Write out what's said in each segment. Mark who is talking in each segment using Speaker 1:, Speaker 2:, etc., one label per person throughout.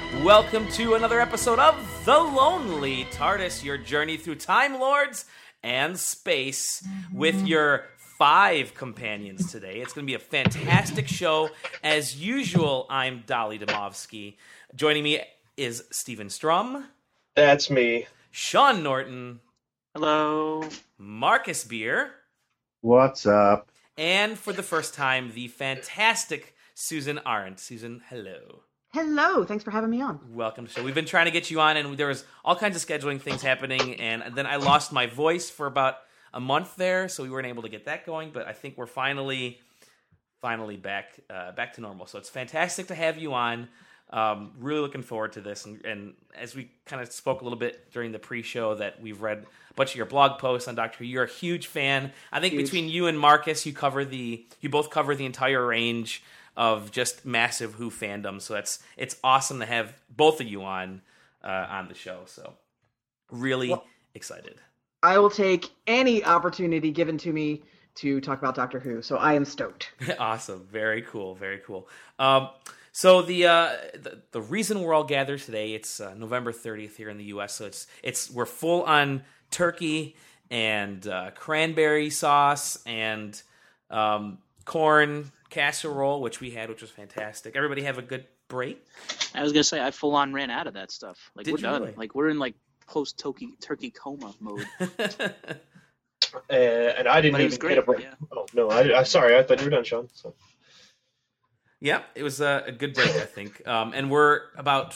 Speaker 1: Welcome to another episode of The Lonely TARDIS, your journey through Time Lords and space with your 5 companions today. It's going to be a fantastic show. As usual, I'm Dolly Domovsky. Joining me is Stephen Strum.
Speaker 2: That's me.
Speaker 1: Sean Norton.
Speaker 3: Hello.
Speaker 1: Marcus Beer.
Speaker 4: What's up?
Speaker 1: And for the first time, the fantastic Susan Arendt. Susan, hello.
Speaker 5: Hello, thanks for having me on.
Speaker 1: Welcome to the show. We've been trying to get you on, and there was all kinds of scheduling things happening, and then I lost my voice for about a month there, so we weren't able to get that going, but I think we're finally back to normal. So it's fantastic to have you on. Really looking forward to this, and as we kind of spoke a little bit during the pre-show that we've read a bunch of your blog posts on Doctor Who. You're a huge fan. I think between you and Marcus, you both cover the entire range of just massive Who fandom, so it's awesome to have both of you on the show. So really excited.
Speaker 5: I will take any opportunity given to me to talk about Doctor Who, so I am stoked.
Speaker 1: Awesome, very cool, very cool. So the reason we're all gathered today, it's November 30th here in the U.S. So we're full on turkey and cranberry sauce and corn casserole, which was fantastic. Everybody have a good break?
Speaker 3: I was gonna say I full on ran out of that stuff. Like
Speaker 1: Did
Speaker 3: we're
Speaker 1: you
Speaker 3: done.
Speaker 1: really?
Speaker 3: Like we're in like post turkey coma mode.
Speaker 2: And I didn't
Speaker 3: But it was
Speaker 2: even
Speaker 3: great,
Speaker 2: get a break.
Speaker 3: yeah.
Speaker 2: Oh no, I'm sorry. I thought you were done, Sean. So.
Speaker 1: Yeah, it was a good break, I think. And we're about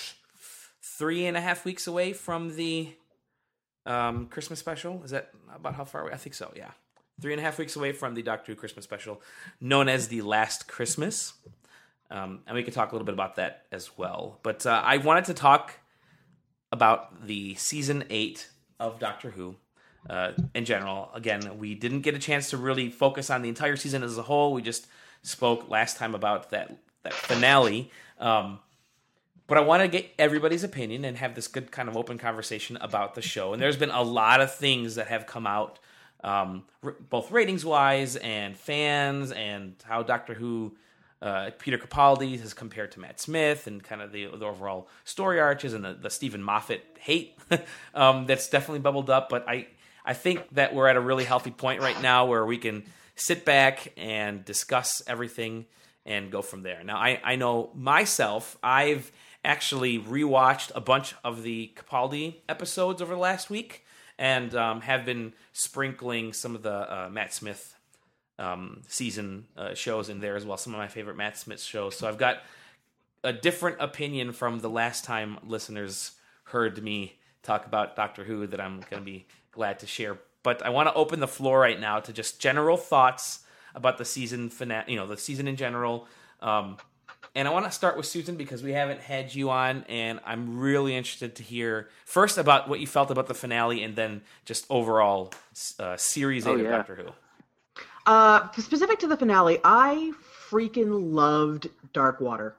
Speaker 1: 3.5 weeks away from the Christmas special. Is that about how far away? I think so, yeah. 3.5 weeks away from the Doctor Who Christmas special, known as The Last Christmas. And we could talk a little bit about that as well. But I wanted to talk about the Season 8 of Doctor Who in general. Again, we didn't get a chance to really focus on the entire season as a whole. We just spoke last time about that finale. But I want to get everybody's opinion and have this good kind of open conversation about the show. And there's been a lot of things that have come out, both ratings-wise and fans, and how Doctor Who, Peter Capaldi has compared to Matt Smith, and kind of the overall story arches and the Stephen Moffat hate that's definitely bubbled up. But I think that we're at a really healthy point right now where we can sit back and discuss everything and go from there. Now, I know myself, I've actually rewatched a bunch of the Capaldi episodes over the last week, and have been sprinkling some of the Matt Smith season shows in there as well, some of my favorite Matt Smith shows. So I've got a different opinion from the last time listeners heard me talk about Doctor Who that I'm going to be glad to share. But I want to open the floor right now to just general thoughts about the season finale, the season in general. And I want to start with Susan because we haven't had you on, and I'm really interested to hear first about what you felt about the finale, and then just overall series 8 of Doctor Who.
Speaker 5: Specific to the finale, I freaking loved Dark Water.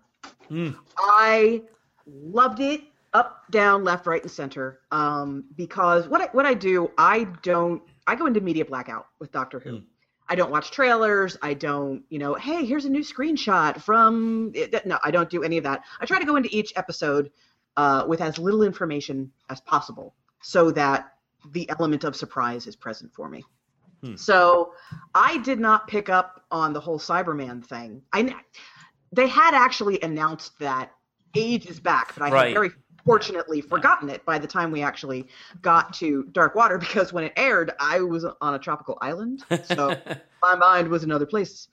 Speaker 5: I loved it. Up, down, left, right, and center. Because what I do, I go into media blackout with Doctor Who. I don't watch trailers. I don't, hey, here's a new screenshot from. No, I don't do any of that. I try to go into each episode with as little information as possible, so that the element of surprise is present for me. So I did not pick up on the whole Cyberman thing. They had actually announced that ages back, but I had very fortunately forgotten it by the time we actually got to Dark Water, because when it aired, I was on a tropical island, so my mind was in other places.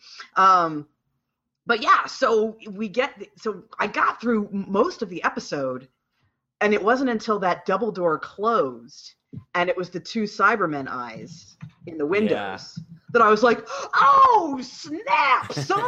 Speaker 5: But yeah, so I got through most of the episode, and it wasn't until that double door closed, and it was the 2 Cybermen eyes in the windows that I was like, oh, snap, son!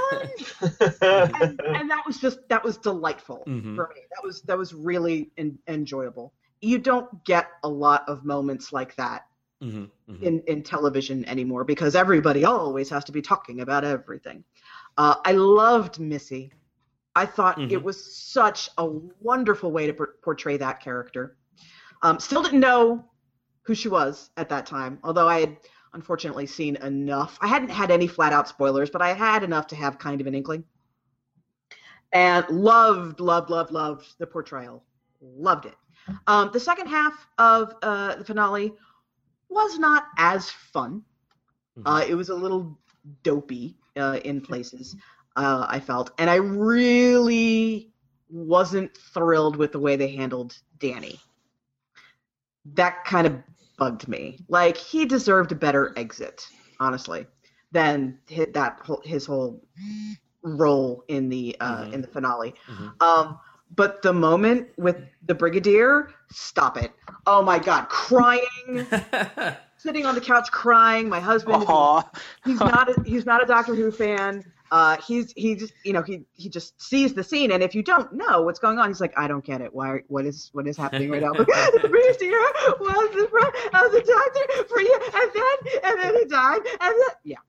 Speaker 5: and that was delightful for me. That was really enjoyable. You don't get a lot of moments like that in television anymore, because everybody always has to be talking about everything. I loved Missy. I thought it was such a wonderful way to portray that character. Still didn't know who she was at that time, although I had unfortunately seen enough. I hadn't had any flat out spoilers, but I had enough to have kind of an inkling. and loved the portrayal. Loved it. The second half of the finale was not as fun. It was a little dopey in places, I felt. And I really wasn't thrilled with the way they handled Danny. That kind of bugged me. Like, he deserved a better exit, honestly, than his whole role in the finale. But the moment with the Brigadier, stop it. Oh my God, crying, sitting on the couch crying. My husband, he's not a Doctor Who fan. He just sees the scene, and if you don't know what's going on, he's like, I don't get it. What is happening right now? The Brigadier was the friend of the Doctor for you, and then he died, and then yeah.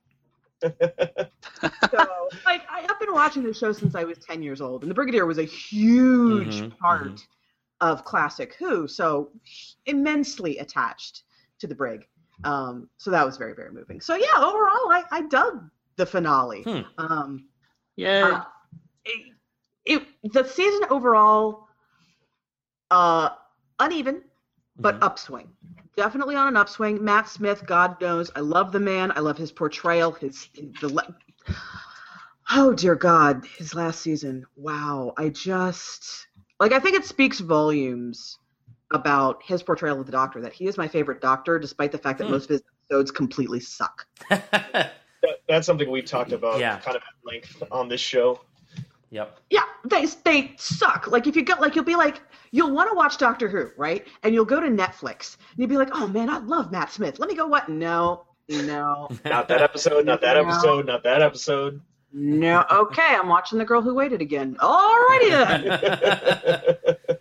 Speaker 5: So, like, I've been watching the show since I was 10 years old, and the Brigadier was a huge part of classic Who, so immensely attached to the Brig. So that was very, very moving. So yeah, overall, I dug the finale.
Speaker 3: Yeah.
Speaker 5: The season overall, uneven, but upswing. Definitely on an upswing. Matt Smith, God knows, I love the man. I love his portrayal. Oh dear God, his last season. Wow, I think it speaks volumes about his portrayal of the Doctor, that he is my favorite Doctor, despite the fact that most of his episodes completely suck.
Speaker 2: That's something we've talked about kind of at length on this show.
Speaker 1: Yep.
Speaker 5: Yeah, they suck. Like, if you go, like, you'll want to watch Doctor Who, right? And you'll go to Netflix, and you'll be like, oh man, I love Matt Smith. Let me go what? No.
Speaker 2: Not that episode, not that episode, not that episode.
Speaker 5: No, okay, I'm watching The Girl Who Waited again. Alrighty then.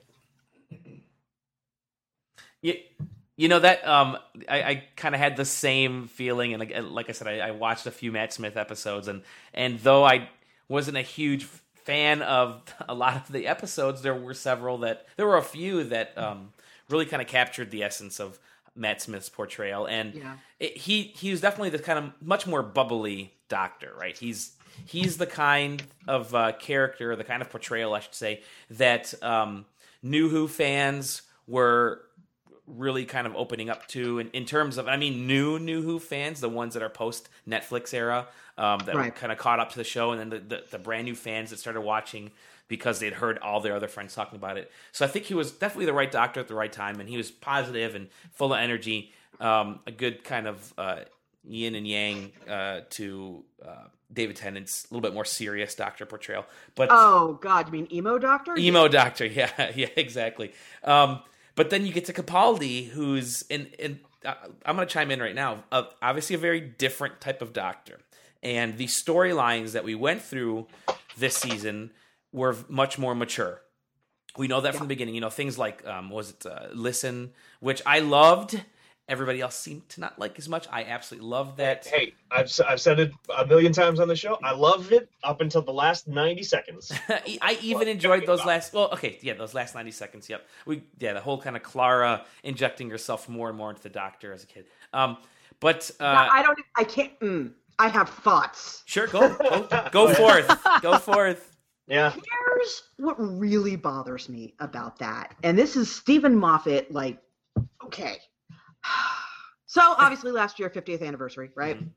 Speaker 1: You know that I kind of had the same feeling, and like I said, I watched a few Matt Smith episodes, and though I wasn't a huge fan of a lot of the episodes, there were a few that really kind of captured the essence of Matt Smith's portrayal, and he was definitely the kind of much more bubbly Doctor, right? He's the kind of character, the kind of portrayal, I should say, that New Who fans were really kind of opening up to, in terms of, new Who fans, the ones that are post Netflix era, that were kind of caught up to the show, and then the brand new fans that started watching because they'd heard all their other friends talking about it. So I think he was definitely the right Doctor at the right time, and he was positive and full of energy, a good kind of yin and yang to David Tennant's a little bit more serious Doctor portrayal. But
Speaker 5: oh God, you mean emo Doctor?
Speaker 1: Emo Doctor, yeah, exactly. But then you get to Capaldi, who's I'm going to chime in right now. Obviously, a very different type of Doctor, and the storylines that we went through this season were much more mature. We know that from the beginning. You know, things like Listen, which I loved. Everybody else seemed to not like as much. I absolutely loved that.
Speaker 2: Hey, I've said it a million times on the show. I loved it up until the last 90 seconds.
Speaker 1: I even enjoyed those last. Well, okay, yeah, those last 90 seconds. Yep, the whole kind of Clara injecting herself more and more into the Doctor as a kid. But
Speaker 5: I can't. I have thoughts.
Speaker 1: Sure, go forth. Go forth.
Speaker 2: Yeah.
Speaker 5: Here's what really bothers me about that, and this is Stephen Moffat. Like, okay. So obviously last year, 50th anniversary, right? Mm-hmm.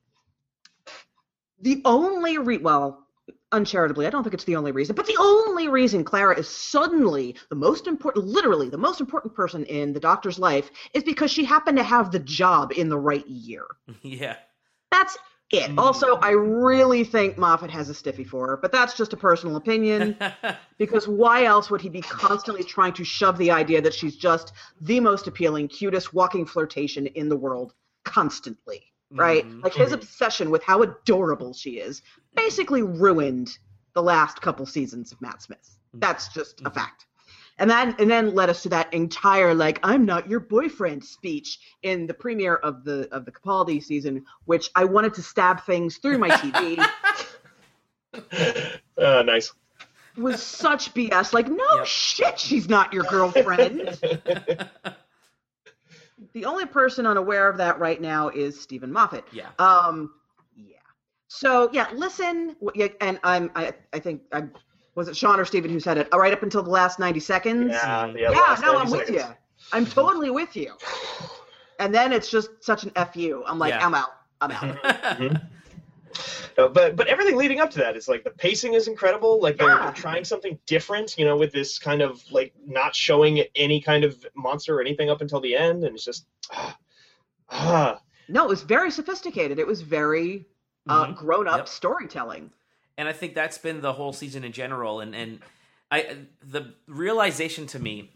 Speaker 5: The only uncharitably, I don't think it's the only reason, but the only reason Clara is suddenly literally the most important person in the Doctor's life is because she happened to have the job in the right year.
Speaker 1: Yeah.
Speaker 5: That's it. Also, I really think Moffat has a stiffy for her, but that's just a personal opinion, because why else would he be constantly trying to shove the idea that she's just the most appealing, cutest walking flirtation in the world constantly, right? Mm-hmm. Like, his obsession with how adorable she is basically ruined the last couple seasons of Matt Smith. That's just a fact. And then led us to that entire, like, I'm not your boyfriend speech in the premiere of the Capaldi season, which I wanted to stab things through my TV.
Speaker 2: Nice.
Speaker 5: Was such BS. Like, no shit, she's not your girlfriend. The only person unaware of that right now is Stephen Moffat.
Speaker 1: Yeah.
Speaker 5: Yeah. So yeah, Listen, and I think I'm Was it Sean or Steven who said it? Right up until the last 90 seconds?
Speaker 2: Yeah,
Speaker 5: No, I'm with you. I'm totally with you. And then it's just such an FU. I'm like, I'm out.
Speaker 2: Mm-hmm. No, but everything leading up to that is like the pacing is incredible. Like they're trying something different, with this kind of like not showing any kind of monster or anything up until the end, and it's just
Speaker 5: No, it was very sophisticated. It was very grown up storytelling.
Speaker 1: And I think that's been the whole season in general. And the realization to me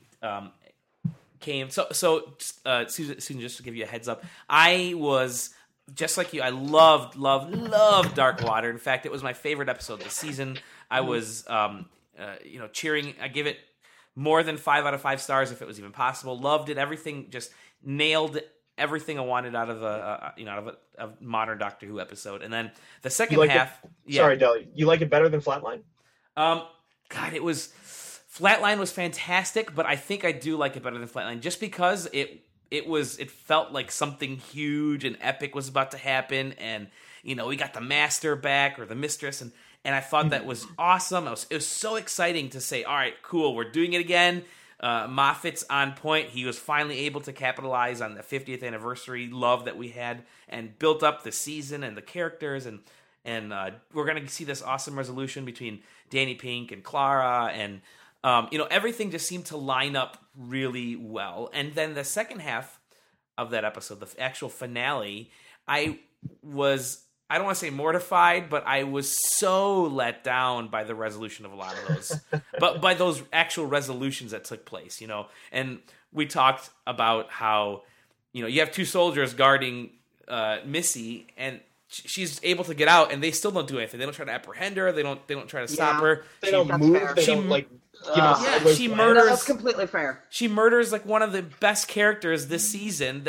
Speaker 1: came. So Susan, just to give you a heads up, I was just like you. I loved Dark Water. In fact, it was my favorite episode of the season. I was, cheering. I give it more than 5 out of 5 stars if it was even possible. Loved it. Everything just nailed everything I wanted out of a modern Doctor Who episode. And then the second half.
Speaker 2: Sorry, Deli. You like it better than Flatline?
Speaker 1: God, Flatline was fantastic, but I think I do like it better than Flatline just because it felt like something huge and epic was about to happen, and we got the Master back or the Mistress, and I thought that was awesome. It was so exciting to say, all right, cool, we're doing it again. Moffat's on point. He was finally able to capitalize on the 50th anniversary love that we had and built up the season and the characters, and we're going to see this awesome resolution between Danny Pink and Clara, and everything just seemed to line up really well. And then the second half of that episode, the actual finale, I don't want to say mortified, but I was so let down by the resolution of a lot of those, but by those actual resolutions that took place, and we talked about how, you have 2 soldiers guarding Missy, and she's able to get out, and they still don't do anything. They don't try to apprehend her. They don't try to stop her.
Speaker 2: They don't move.
Speaker 5: Fair.
Speaker 2: They don't
Speaker 1: she murders.
Speaker 5: That's completely fair.
Speaker 1: She murders like one of the best characters this season.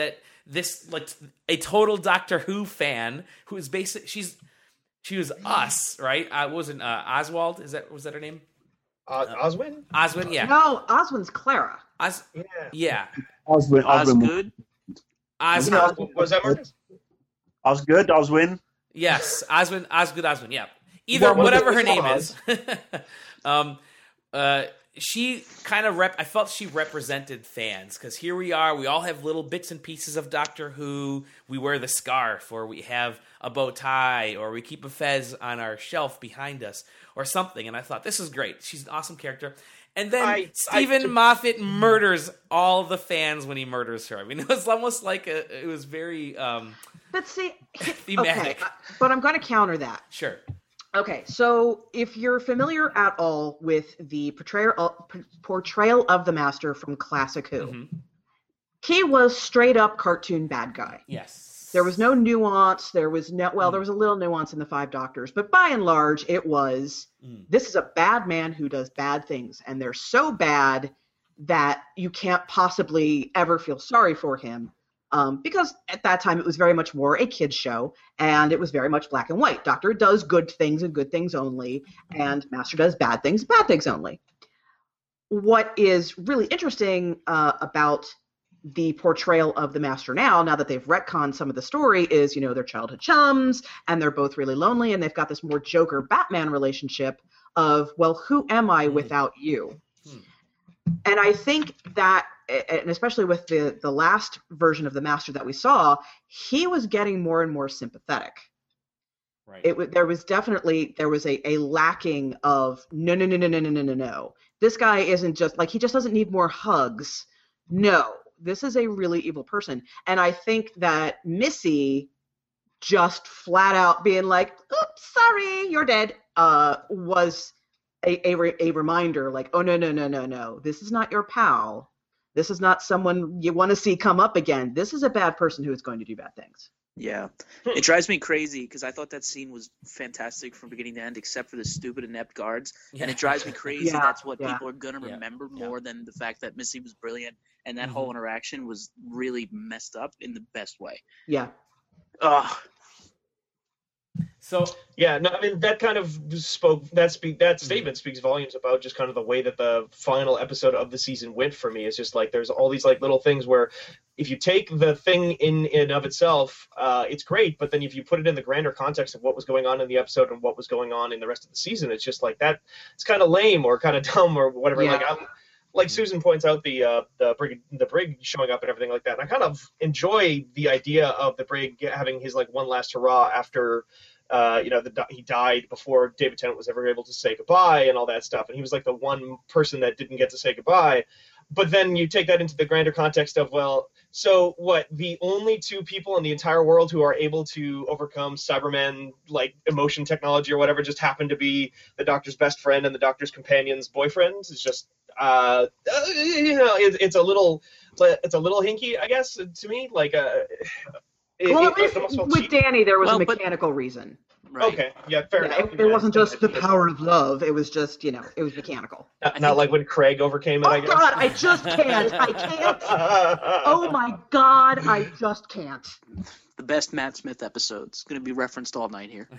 Speaker 1: A total Doctor Who fan who is she was us, right? Wasn't Oswald? Was that her name?
Speaker 2: Oswin?
Speaker 1: Oswin, yeah.
Speaker 5: No, Oswin's Clara.
Speaker 1: Yeah.
Speaker 4: Oswin.
Speaker 3: Osgood?
Speaker 1: Oswin.
Speaker 2: Was that Marcus?
Speaker 4: Osgood, Oswin.
Speaker 1: Yes, Osgood, yeah. Whatever her name is. She kind of I felt she represented fans, because here we are, we all have little bits and pieces of Doctor Who. We wear the scarf, or we have a bow tie, or we keep a fez on our shelf behind us, or something. And I thought, this is great. She's an awesome character. And then Stephen Moffat murders all the fans when he murders her. I mean, it was almost like it was very
Speaker 5: But see,
Speaker 1: thematic.
Speaker 5: Okay, but I'm going to counter that.
Speaker 1: Sure.
Speaker 5: Okay, so if you're familiar at all with the portrayal of the Master from Classic Who, he was straight up cartoon bad guy.
Speaker 1: Yes.
Speaker 5: There was no nuance. There was there was a little nuance in the 5 Doctors, but by and large, it was, this is a bad man who does bad things, and they're so bad that you can't possibly ever feel sorry for him. Because at that time it was very much more a kid's show, and it was very much black and white. Doctor does good things and good things only, and Master does bad things only. What is really interesting about the portrayal of the Master now that they've retconned some of the story, is, they're childhood chums, and they're both really lonely, and they've got this more Joker-Batman relationship of, well, who am I without you? And I think that, and especially with the last version of the Master that we saw, he was getting more and more sympathetic. Right. There was a lacking of no. This guy isn't just like, he just doesn't need more hugs. No, this is a really evil person. And I think that Missy just flat out being like, oops, sorry, you're dead, was a reminder, like, oh, no. This is not your pal. This is not someone you want to see come up again. This is a bad person who is going to do bad things.
Speaker 3: Yeah. It drives me crazy because I thought that scene was fantastic from beginning to end, except for the stupid inept guards. Yeah. And it drives me crazy. That's what people are going to remember more than the fact that Missy was brilliant. And that whole interaction was really messed up in the best way.
Speaker 5: Yeah.
Speaker 1: So
Speaker 2: yeah, no, I mean that kind of statement speaks volumes about just kind of the way that the final episode of the season went for me. It's just like there's all these like little things where if you take the thing in and of itself, it's great, but then if you put it in the grander context of what was going on in the episode and what was going on in the rest of the season, it's just like that. It's kind of lame or kind of dumb or whatever.
Speaker 5: Yeah.
Speaker 2: Like Susan points out, the brig showing up and everything like that. And I kind of enjoy the idea of the brig having his like one last hurrah after, he died before David Tennant was ever able to say goodbye and all that stuff. And he was like the one person that didn't get to say goodbye. But then you take that into the grander context of, well, so what? The only two people in the entire world who are able to overcome Cyberman like emotion technology or whatever just happen to be the Doctor's best friend and the Doctor's companion's boyfriend. It's just, it's a little hinky, I guess, to me. Like,
Speaker 5: with Danny, there was a mechanical reason.
Speaker 2: Right. Okay, yeah, fair enough.
Speaker 5: It wasn't just the power of love. It was just, it was mechanical.
Speaker 2: Not like when Craig overcame it, I guess.
Speaker 5: Oh, God, I just can't. I can't. Oh, my God, I just can't.
Speaker 3: The best Matt Smith episode's going to be referenced all night here.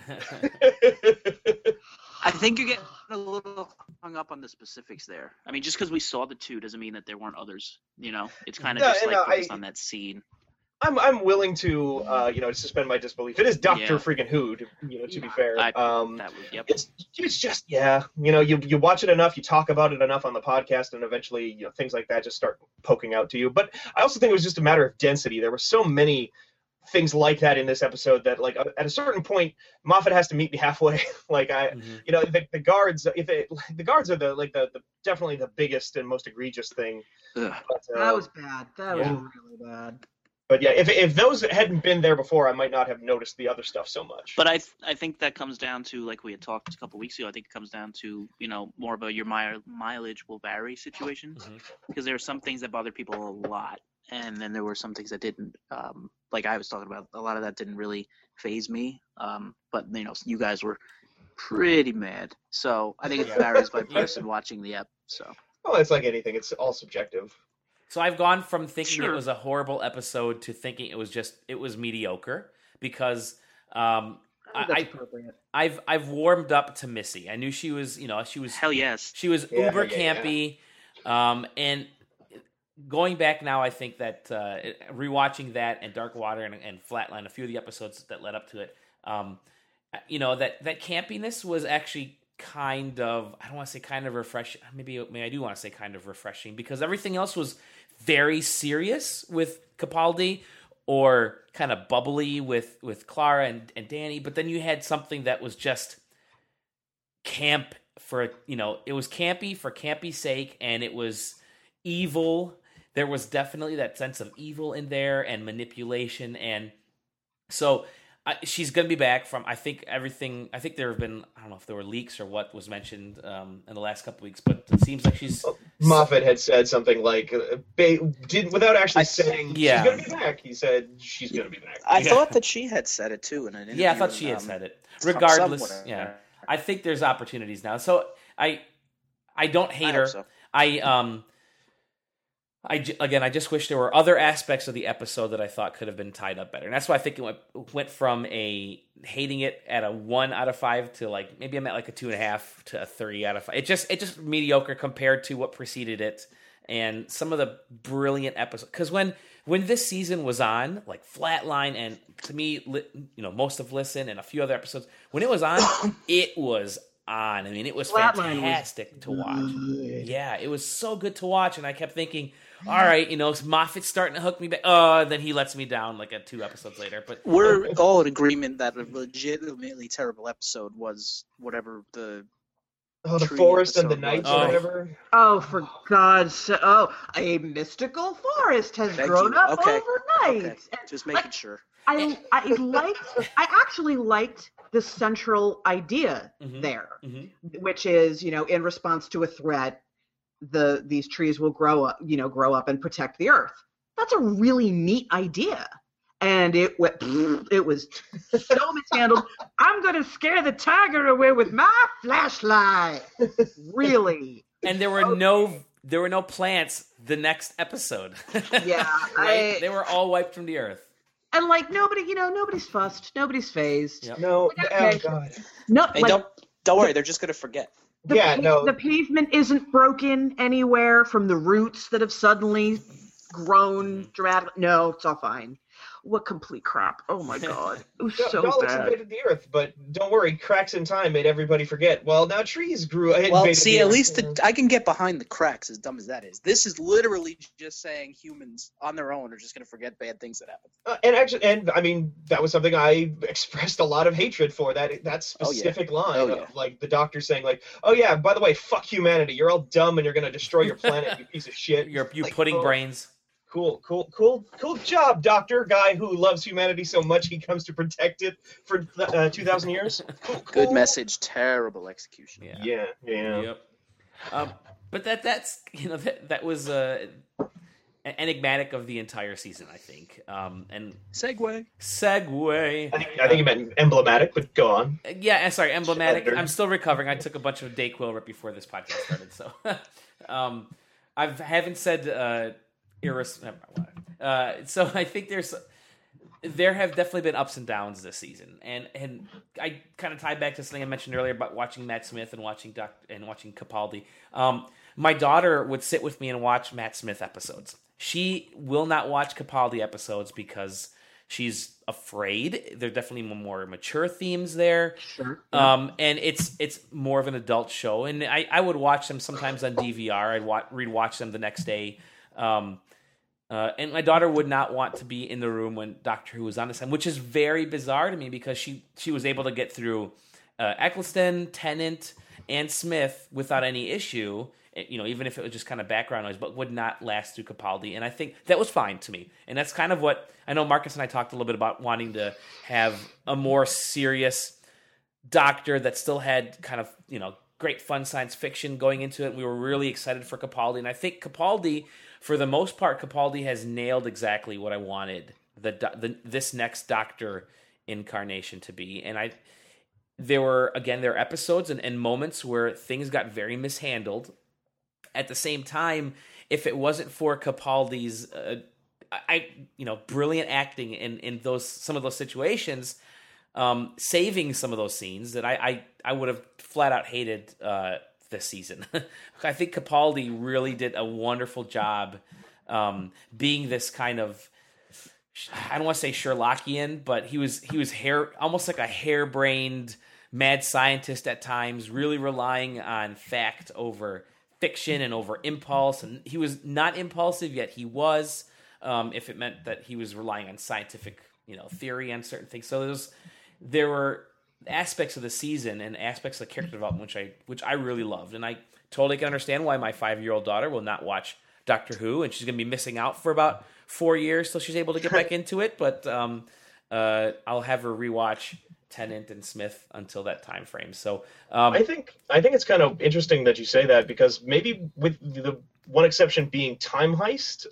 Speaker 3: I think you get a little hung up on the specifics there. I mean, just because we saw the two doesn't mean that there weren't others. It's kind of focused on that scene.
Speaker 2: I'm willing to suspend my disbelief. It is Doctor freaking Who, to be fair. It's just you watch it enough, you talk about it enough on the podcast, and eventually things like that just start poking out to you. But I also think it was just a matter of density. There were so many things like that in this episode that like at a certain point Moffat has to meet me halfway. Like the guards, the guards are the definitely the biggest and most egregious thing.
Speaker 5: But, that was bad. That was really bad.
Speaker 2: But yeah, if those hadn't been there before, I might not have noticed the other stuff so much.
Speaker 3: But I think that comes down to, like we had talked a couple weeks ago, I think it comes down to, more about your mileage will vary situation. Because there are some things that bother people a lot. And then there were some things that didn't. Like I was talking about, a lot of that didn't really faze me. But, you guys were pretty mad. So I think it varies by person watching the ep. So.
Speaker 2: Well, it's like anything. It's all subjective.
Speaker 1: So I've gone from thinking it was a horrible episode to thinking it was mediocre because I've warmed up to Missy. I knew she was
Speaker 3: hell yes.
Speaker 1: She was uber campy. And going back now, I think that rewatching that and Dark Water and Flatline, a few of the episodes that led up to it, that campiness was actually kind of, I don't want to say kind of refreshing. Maybe I do want to say kind of refreshing because everything else was very serious with Capaldi or kind of bubbly with Clara and Danny. But then you had something that was just camp for, it was campy for campy's sake and it was evil. There was definitely that sense of evil in there and manipulation. And so she's going to be back from, I think there have been, I don't know if there were leaks or what was mentioned in the last couple of weeks, but it seems like she's...
Speaker 2: Moffat had said something like, without actually saying she's going to be back, he said she's going to be back.
Speaker 3: I thought that she had said it too in an interview.
Speaker 1: Yeah, I thought she had said it. Regardless, I think there's opportunities now. So I don't hate her. So. I just wish there were other aspects of the episode that I thought could have been tied up better. And that's why I think it went from a hating it at a 1 out of 5 to like, maybe I'm at like a 2.5 to a 3 out of 5. It just mediocre compared to what preceded it and some of the brilliant episodes. Because when this season was on, like Flatline and to me, most of Listen and a few other episodes, when it was on, it was on. I mean, it was fantastic to watch. Yeah, it was so good to watch. And I kept thinking, all right, Moffat's starting to hook me back. Then he lets me down like 2 episodes later. But
Speaker 3: we're all in agreement that a legitimately terrible episode was whatever the
Speaker 2: forest and the nights or whatever.
Speaker 5: Oh, for God's sake! Oh, a mystical forest has grown up overnight.
Speaker 3: Okay. Just making sure.
Speaker 5: I actually liked the central idea there, which is, in response to a threat, these trees will grow up and protect the earth. That's a really neat idea. And it was so mishandled. I'm going to scare the tiger away with my flashlight. Really.
Speaker 1: And there were no plants the next episode.
Speaker 5: Yeah.
Speaker 1: Right? They were all wiped from the earth.
Speaker 5: And like nobody's fussed, nobody's phased.
Speaker 2: Yep. No,
Speaker 5: okay.
Speaker 2: Oh God.
Speaker 5: No,
Speaker 3: hey,
Speaker 5: like,
Speaker 3: don't worry, they're just gonna forget.
Speaker 5: The pavement isn't broken anywhere from the roots that have suddenly grown dramatically. No, it's all fine. What complete crap. Oh my God. It was so bad.
Speaker 2: Invaded the earth, but don't worry, cracks in time made everybody forget. Well, now trees grew.
Speaker 3: Well, see, at least I can get behind the cracks, as dumb as that is. This is literally just saying humans on their own are just going to forget bad things that happen.
Speaker 2: And I mean, that was something I expressed a lot of hatred for, that specific line of like the Doctor saying like, oh yeah, by the way, fuck humanity. You're all dumb and you're going to destroy your planet, you piece of shit.
Speaker 1: You pudding brains.
Speaker 2: Cool job, Doctor. Guy who loves humanity so much he comes to protect it for 2,000 years. Cool.
Speaker 3: Good message, terrible execution.
Speaker 2: Yeah.
Speaker 1: Yep. But that's that was enigmatic of the entire season, I think. And
Speaker 3: segue.
Speaker 2: I think you meant emblematic, but go on.
Speaker 1: Yeah, sorry, emblematic. I'm still recovering. I took a bunch of Dayquil right before this podcast started, so I haven't said. So I think there have definitely been ups and downs this season, and I kind of tie back to something I mentioned earlier about watching Matt Smith and watching Capaldi. My daughter would sit with me and watch Matt Smith episodes. She will not watch Capaldi episodes because she's afraid. There are definitely more mature themes there.
Speaker 5: Sure.
Speaker 1: And it's more of an adult show, and I would watch them sometimes on DVR. I'd rewatch them the next day. And my daughter would not want to be in the room when Doctor Who was on this time, which is very bizarre to me because she was able to get through Eccleston, Tennant, and Smith without any issue, even if it was just kind of background noise, but would not last through Capaldi. And I think that was fine to me. And that's kind of what I know Marcus and I talked a little bit about, wanting to have a more serious Doctor that still had kind of, great fun science fiction going into it. We were really excited for Capaldi. And I think Capaldi, for the most part, Capaldi has nailed exactly what I wanted this next Doctor incarnation to be. And there were episodes and moments where things got very mishandled. At the same time, if it wasn't for Capaldi's brilliant acting in some of those situations, saving some of those scenes that I would have flat out hated this season. I think Capaldi really did a wonderful job being this kind of, I don't want to say Sherlockian, but he was almost like a harebrained mad scientist at times, really relying on fact over fiction and over impulse. And he was not impulsive, yet he was, if it meant that he was relying on scientific theory on certain things. So there were aspects of the season and aspects of character development which I really loved, and I totally can understand why my 5-year-old daughter will not watch Doctor Who, and she's going to be missing out for about 4 years till she's able to get back into it. But I'll have her rewatch Tennant and Smith until that time frame. So
Speaker 2: I think it's kind of interesting that you say that, because maybe with the one exception being Time Heist,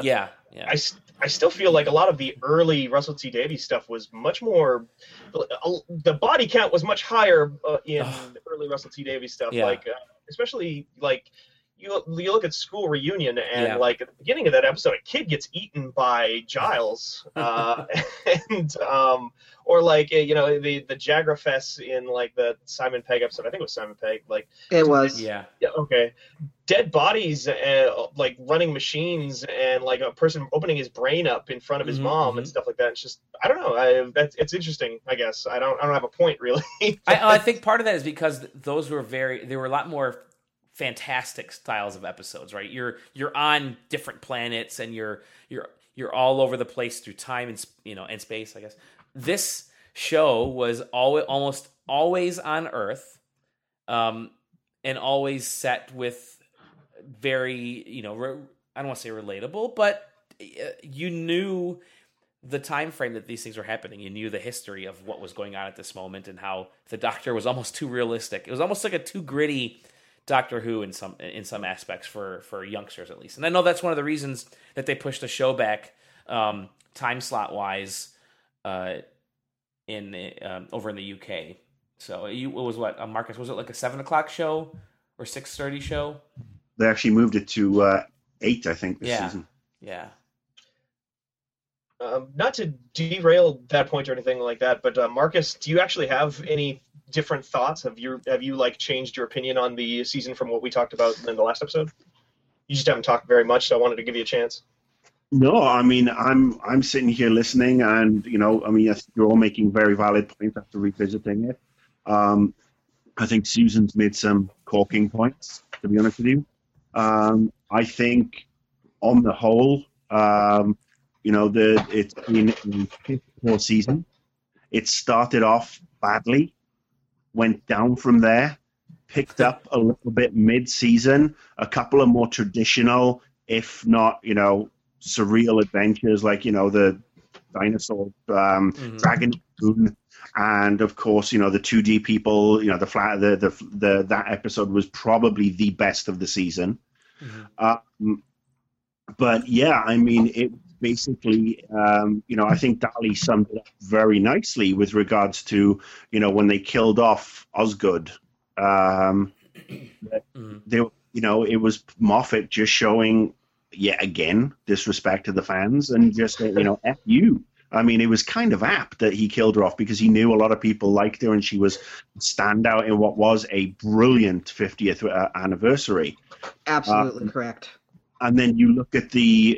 Speaker 2: I still feel like a lot of the early Russell T Davies stuff was much more. The body count was much higher in the early Russell T Davies stuff. Yeah. Like especially like you look at School Reunion and like at the beginning of that episode, a kid gets eaten by Giles, and or like the Jagrafess in like the Simon Pegg episode. I think it was Simon Pegg. Like
Speaker 5: it was.
Speaker 2: Yeah. Okay. Dead bodies, like running machines, and like a person opening his brain up in front of his mom and stuff like that. It's just, I don't know. It's interesting. I guess I don't have a point really.
Speaker 1: I think part of that is because those were there were a lot more fantastic styles of episodes, right? You're on different planets and you're all over the place through time and space, I guess. This show was almost always on Earth, and always set with very, I don't want to say relatable, but you knew the time frame that these things were happening. You knew the history of what was going on at this moment and how the Doctor was almost too realistic. It was almost like a too gritty Doctor Who in some aspects for youngsters, at least. And I know that's one of the reasons that they pushed the show back time slot wise over in the UK. So it was what, Marcus, was it like a 7:00 show or 6:30 show?
Speaker 4: They actually moved it to 8, I think, this season.
Speaker 1: Yeah.
Speaker 2: not to derail that point or anything like that, but Marcus, do you actually have any different thoughts? Have you like changed your opinion on the season from what we talked about in the last episode? You just haven't talked very much, so I wanted to give you a chance.
Speaker 4: No, I mean, I'm sitting here listening, and yes, you're all making very valid points after revisiting it. I think Susan's made some corking points, to be honest with you. I think, on the whole, it's been a piss-poor season. It started off badly, went down from there, picked up a little bit mid-season, a couple of more traditional, if not, surreal adventures like, the dinosaur dragon moon, and of course, the 2D people, that episode was probably the best of the season. But yeah, I mean, it basically, I think Dali summed it up very nicely with regards to, when they killed off Osgood. It was Moffat just showing, yet again, disrespect to the fans and just, F you. I mean, it was kind of apt that he killed her off because he knew a lot of people liked her and she was standout in what was a brilliant 50th anniversary.
Speaker 5: Absolutely correct.
Speaker 4: And then you look at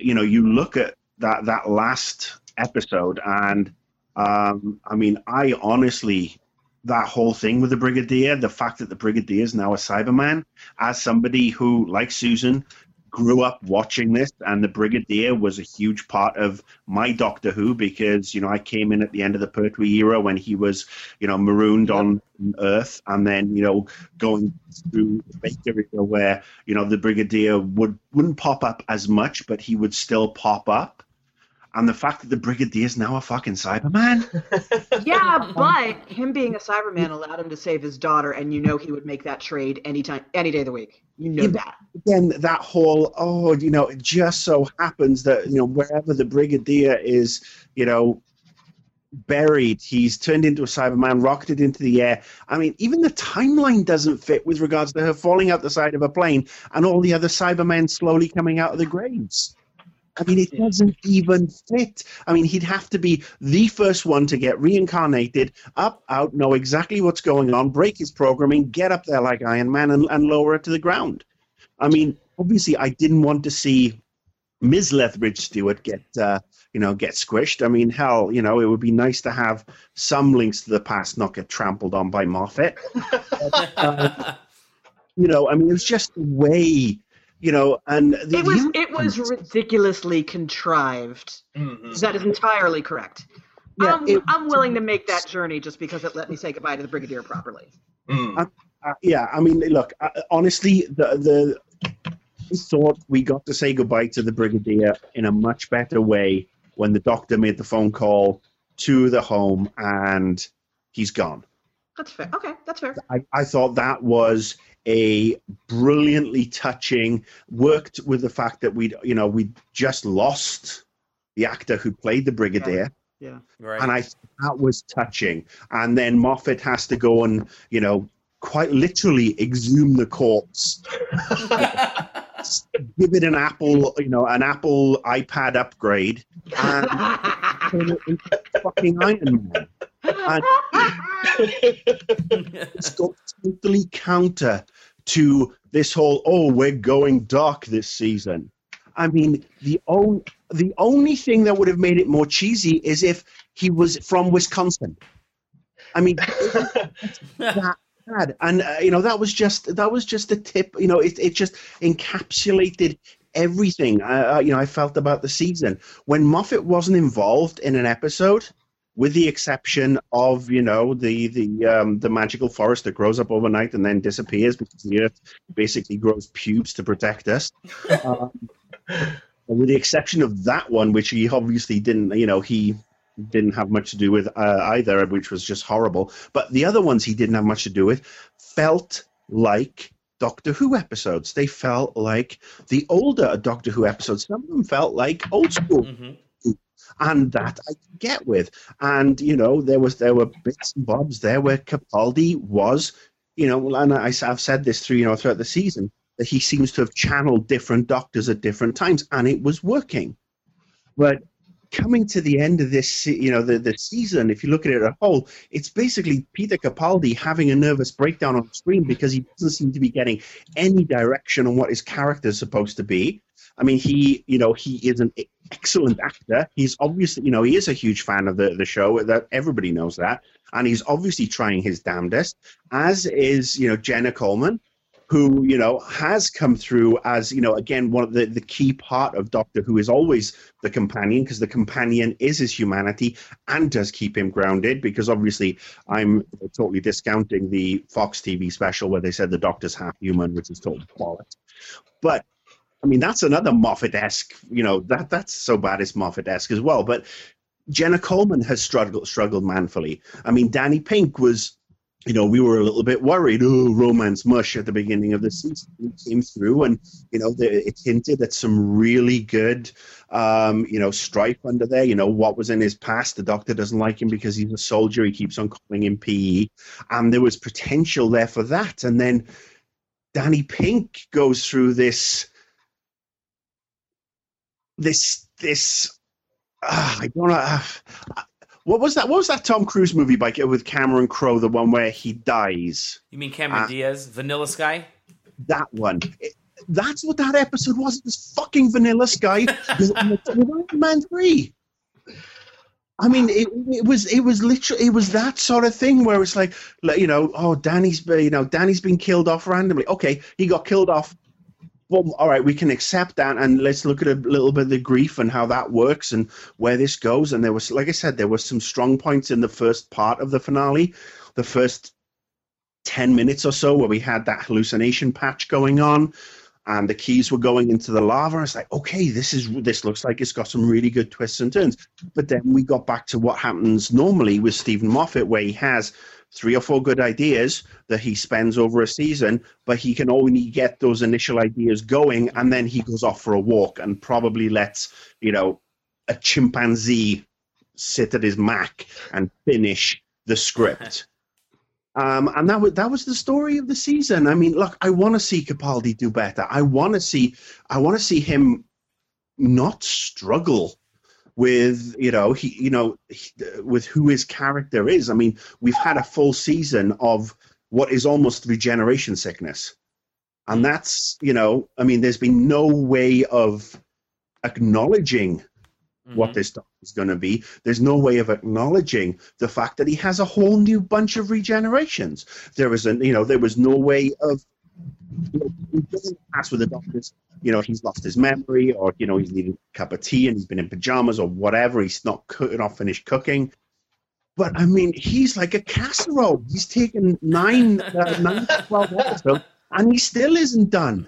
Speaker 4: that last episode, and I honestly, that whole thing with the Brigadier, the fact that the Brigadier is now a Cyberman, as somebody who, like Susan, grew up watching this, and the Brigadier was a huge part of my Doctor Who because, I came in at the end of the Pertwee era when he was, marooned on Earth, and then, going through the Baker era where, the Brigadier wouldn't pop up as much, but he would still pop up. And the fact that the Brigadier is now a fucking Cyberman.
Speaker 5: Yeah, but him being a Cyberman allowed him to save his daughter, and he would make that trade any day of the week. That.
Speaker 4: Again, that whole, it just so happens that, wherever the Brigadier is, buried, he's turned into a Cyberman, rocketed into the air. I mean, even the timeline doesn't fit with regards to her falling out the side of a plane and all the other Cybermen slowly coming out of the graves. I mean, it doesn't even fit. I mean, he'd have to be the first one to get reincarnated, up, out, know exactly what's going on, break his programming, get up there like Iron Man, and lower it to the ground. I mean, obviously, I didn't want to see Ms. Lethbridge Stewart get squished. I mean, hell, it would be nice to have some links to the past not get trampled on by Moffat. I mean, it was just way... and
Speaker 5: it was ridiculously contrived. Mm-hmm. That is entirely correct. Yeah, I'm willing to make that journey just because it let me say goodbye to the Brigadier properly.
Speaker 4: Yeah, I mean, look, honestly, I thought we got to say goodbye to the Brigadier in a much better way when the Doctor made the phone call to the home and he's gone.
Speaker 5: That's fair. Okay, that's fair.
Speaker 4: I thought that was a brilliantly touching, worked with the fact that we'd just lost the actor who played the Brigadier.
Speaker 5: Yeah.
Speaker 1: Right.
Speaker 4: And that was touching. And then Moffat has to go and, quite literally exhume the corpse. Give it an Apple iPad upgrade and turn it into fucking Iron Man. And it's got totally counter to this whole, we're going dark this season. I mean, the only thing that would have made it more cheesy is if he was from Wisconsin. I mean, that bad. And that was just the tip. It just encapsulated everything I felt about the season. When Moffat wasn't involved in an episode, with the exception of the magical forest that grows up overnight and then disappears because the Earth basically grows pubes to protect us. With the exception of that one, which he obviously didn't have much to do with either, which was just horrible. But the other ones he didn't have much to do with felt like Doctor Who episodes. They felt like the older Doctor Who episodes. Some of them felt like old school. Mm-hmm. And that I can get with. And, there were bits and bobs there where Capaldi was, and I've said this throughout the season, that he seems to have channeled different doctors at different times, and it was working. But coming to the end of this, the season, if you look at it as a whole, it's basically Peter Capaldi having a nervous breakdown on screen because he doesn't seem to be getting any direction on what his character is supposed to be. I mean, he is an excellent actor. He's obviously, he is a huge fan of the show. That everybody knows that, and he's obviously trying his damnedest. As is, Jenna Coleman, who, has come through as, again, one of the key part of Doctor Who is always the companion, because the companion is his humanity and does keep him grounded, because obviously I'm totally discounting the Fox TV special where they said the Doctor's half human, which is total bollocks. But, I mean, that's another Moffat-esque, that's so bad it's Moffat-esque as well. But Jenna Coleman has struggled manfully. I mean, Danny Pink was... we were a little bit worried, romance mush at the beginning of the season. It came through and, it hinted at some really good, strife under there. What was in his past. The Doctor doesn't like him because he's a soldier. He keeps on calling him PE. And there was potential there for that. And then Danny Pink goes through this I don't know. What was that? What was that Tom Cruise movie with Cameron Crowe? The one where he dies.
Speaker 1: You mean Cameron Diaz, Vanilla Sky?
Speaker 4: That one. That's what that episode was. It was fucking Vanilla Sky. Iron Man 3. I mean, it was literally that sort of thing where it's like, Danny's been killed off randomly. Okay, he got killed off. Well, all right, we can accept that, and let's look at a little bit of the grief and how that works and where this goes. And there was, like I said, there were some strong points in the first part of the finale, the first 10 minutes or so, where we had that hallucination patch going on, and the keys were going into the lava. It's like, okay, this looks like it's got some really good twists and turns. But then we got back to what happens normally with Stephen Moffat, where he has 3 or 4 good ideas that he spends over a season, but he can only get those initial ideas going, and then he goes off for a walk and probably lets, a chimpanzee sit at his Mac and finish the script. And that was the story of the season. I mean, look, I want to see Capaldi do better. I want to see him not struggle with with who his character is. I mean, we've had a full season of what is almost regeneration sickness, and that's there's been no way of acknowledging what this Doctor is going to be. There's no way of acknowledging the fact that he has a whole new bunch of regenerations. There was no way of in the past with the Doctors, he's lost his memory, or he's needing a cup of tea and he's been in pajamas or whatever. He's not finished cooking. But I mean, he's like a casserole. He's taken 9 to 12 episodes, and he still isn't done.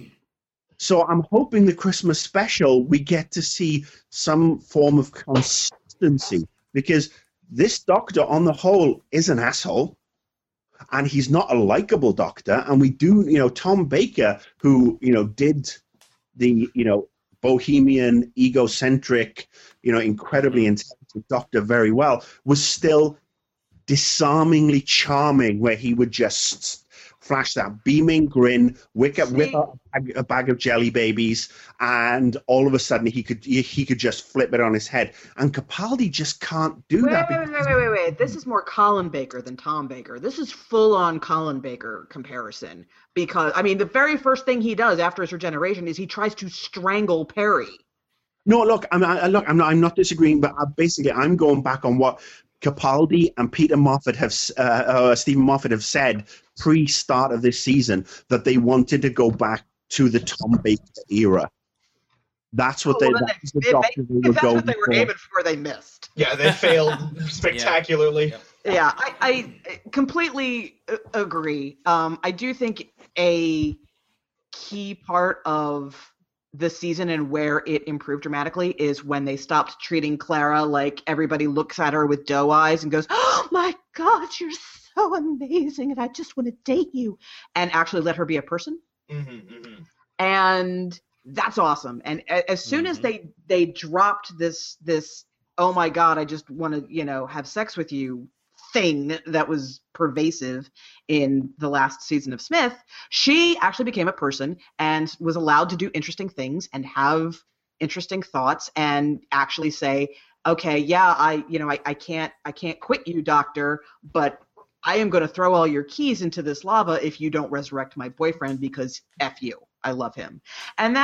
Speaker 4: So I'm hoping the Christmas special we get to see some form of consistency, because this Doctor, on the whole, is an asshole. And he's not a likable Doctor. And we do, Tom Baker, who, did the, bohemian, egocentric, incredibly intelligent Doctor very well, was still disarmingly charming, where he would just flash that beaming grin, whip a bag of jelly babies, and all of a sudden he could just flip it on his head. And Capaldi just can't do that.
Speaker 5: Wait. This is more Colin Baker than Tom Baker. This is full-on Colin Baker comparison. Because, I mean, the very first thing he does after his regeneration is he tries to strangle Perry.
Speaker 4: No, look, I'm not disagreeing, but basically I'm going back on what Capaldi and Peter Moffat Stephen Moffat have said pre-start of this season, that they wanted to go back to the Tom Baker era. That's what
Speaker 5: that's what they were aiming for. They missed.
Speaker 2: Yeah, they failed spectacularly.
Speaker 5: Yeah, I completely agree. I do think a key part of the season and where it improved dramatically is when they stopped treating Clara like everybody looks at her with doe eyes and goes, "Oh my God, you're so amazing, and I just want to date you," and actually let her be a person. And that's awesome. And as soon as they dropped this "oh my God, I just want to have sex with you" thing that was pervasive in the last season of Smith, she actually became a person and was allowed to do interesting things and have interesting thoughts and actually say, okay, yeah, I can't quit you, doctor, but I am going to throw all your keys into this lava if you don't resurrect my boyfriend, because F you, I love him. And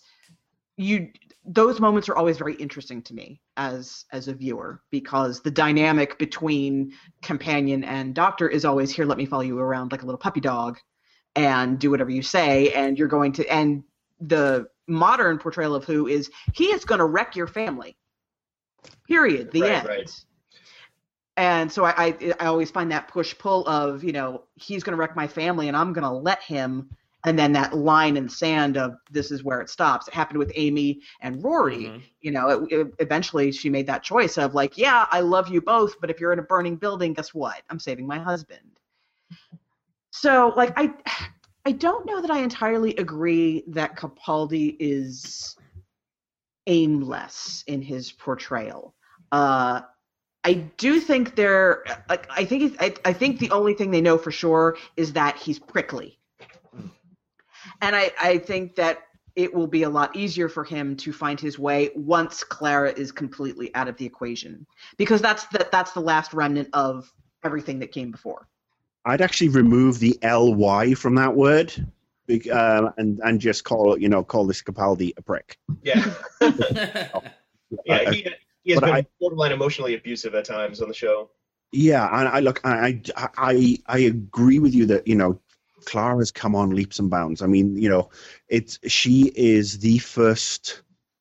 Speaker 5: those moments are always very interesting to me as a viewer, because the dynamic between companion and doctor is always, here, let me follow you around like a little puppy dog and do whatever you say, and you're going to, and the modern portrayal of Who is, he is going to wreck your family. Period. The end. Right. And so I always find that push-pull of, he's going to wreck my family and I'm going to let him, and then that line in the sand of this is where it stops. It happened with Amy and Rory. Mm-hmm. Eventually she made that choice of like, yeah, I love you both, but if you're in a burning building, guess what? I'm saving my husband. So like, I don't know that I entirely agree that Capaldi is aimless in his portrayal. I do think I think the only thing they know for sure is that he's prickly. And I think that it will be a lot easier for him to find his way once Clara is completely out of the equation, because that's the last remnant of everything that came before.
Speaker 4: I'd actually remove the ly from that word, and just call this Capaldi a prick.
Speaker 2: Yeah. Yeah, he has been borderline emotionally abusive at times on the show.
Speaker 4: Yeah, and I agree with you that Clara's come on leaps and bounds. I mean, she is the first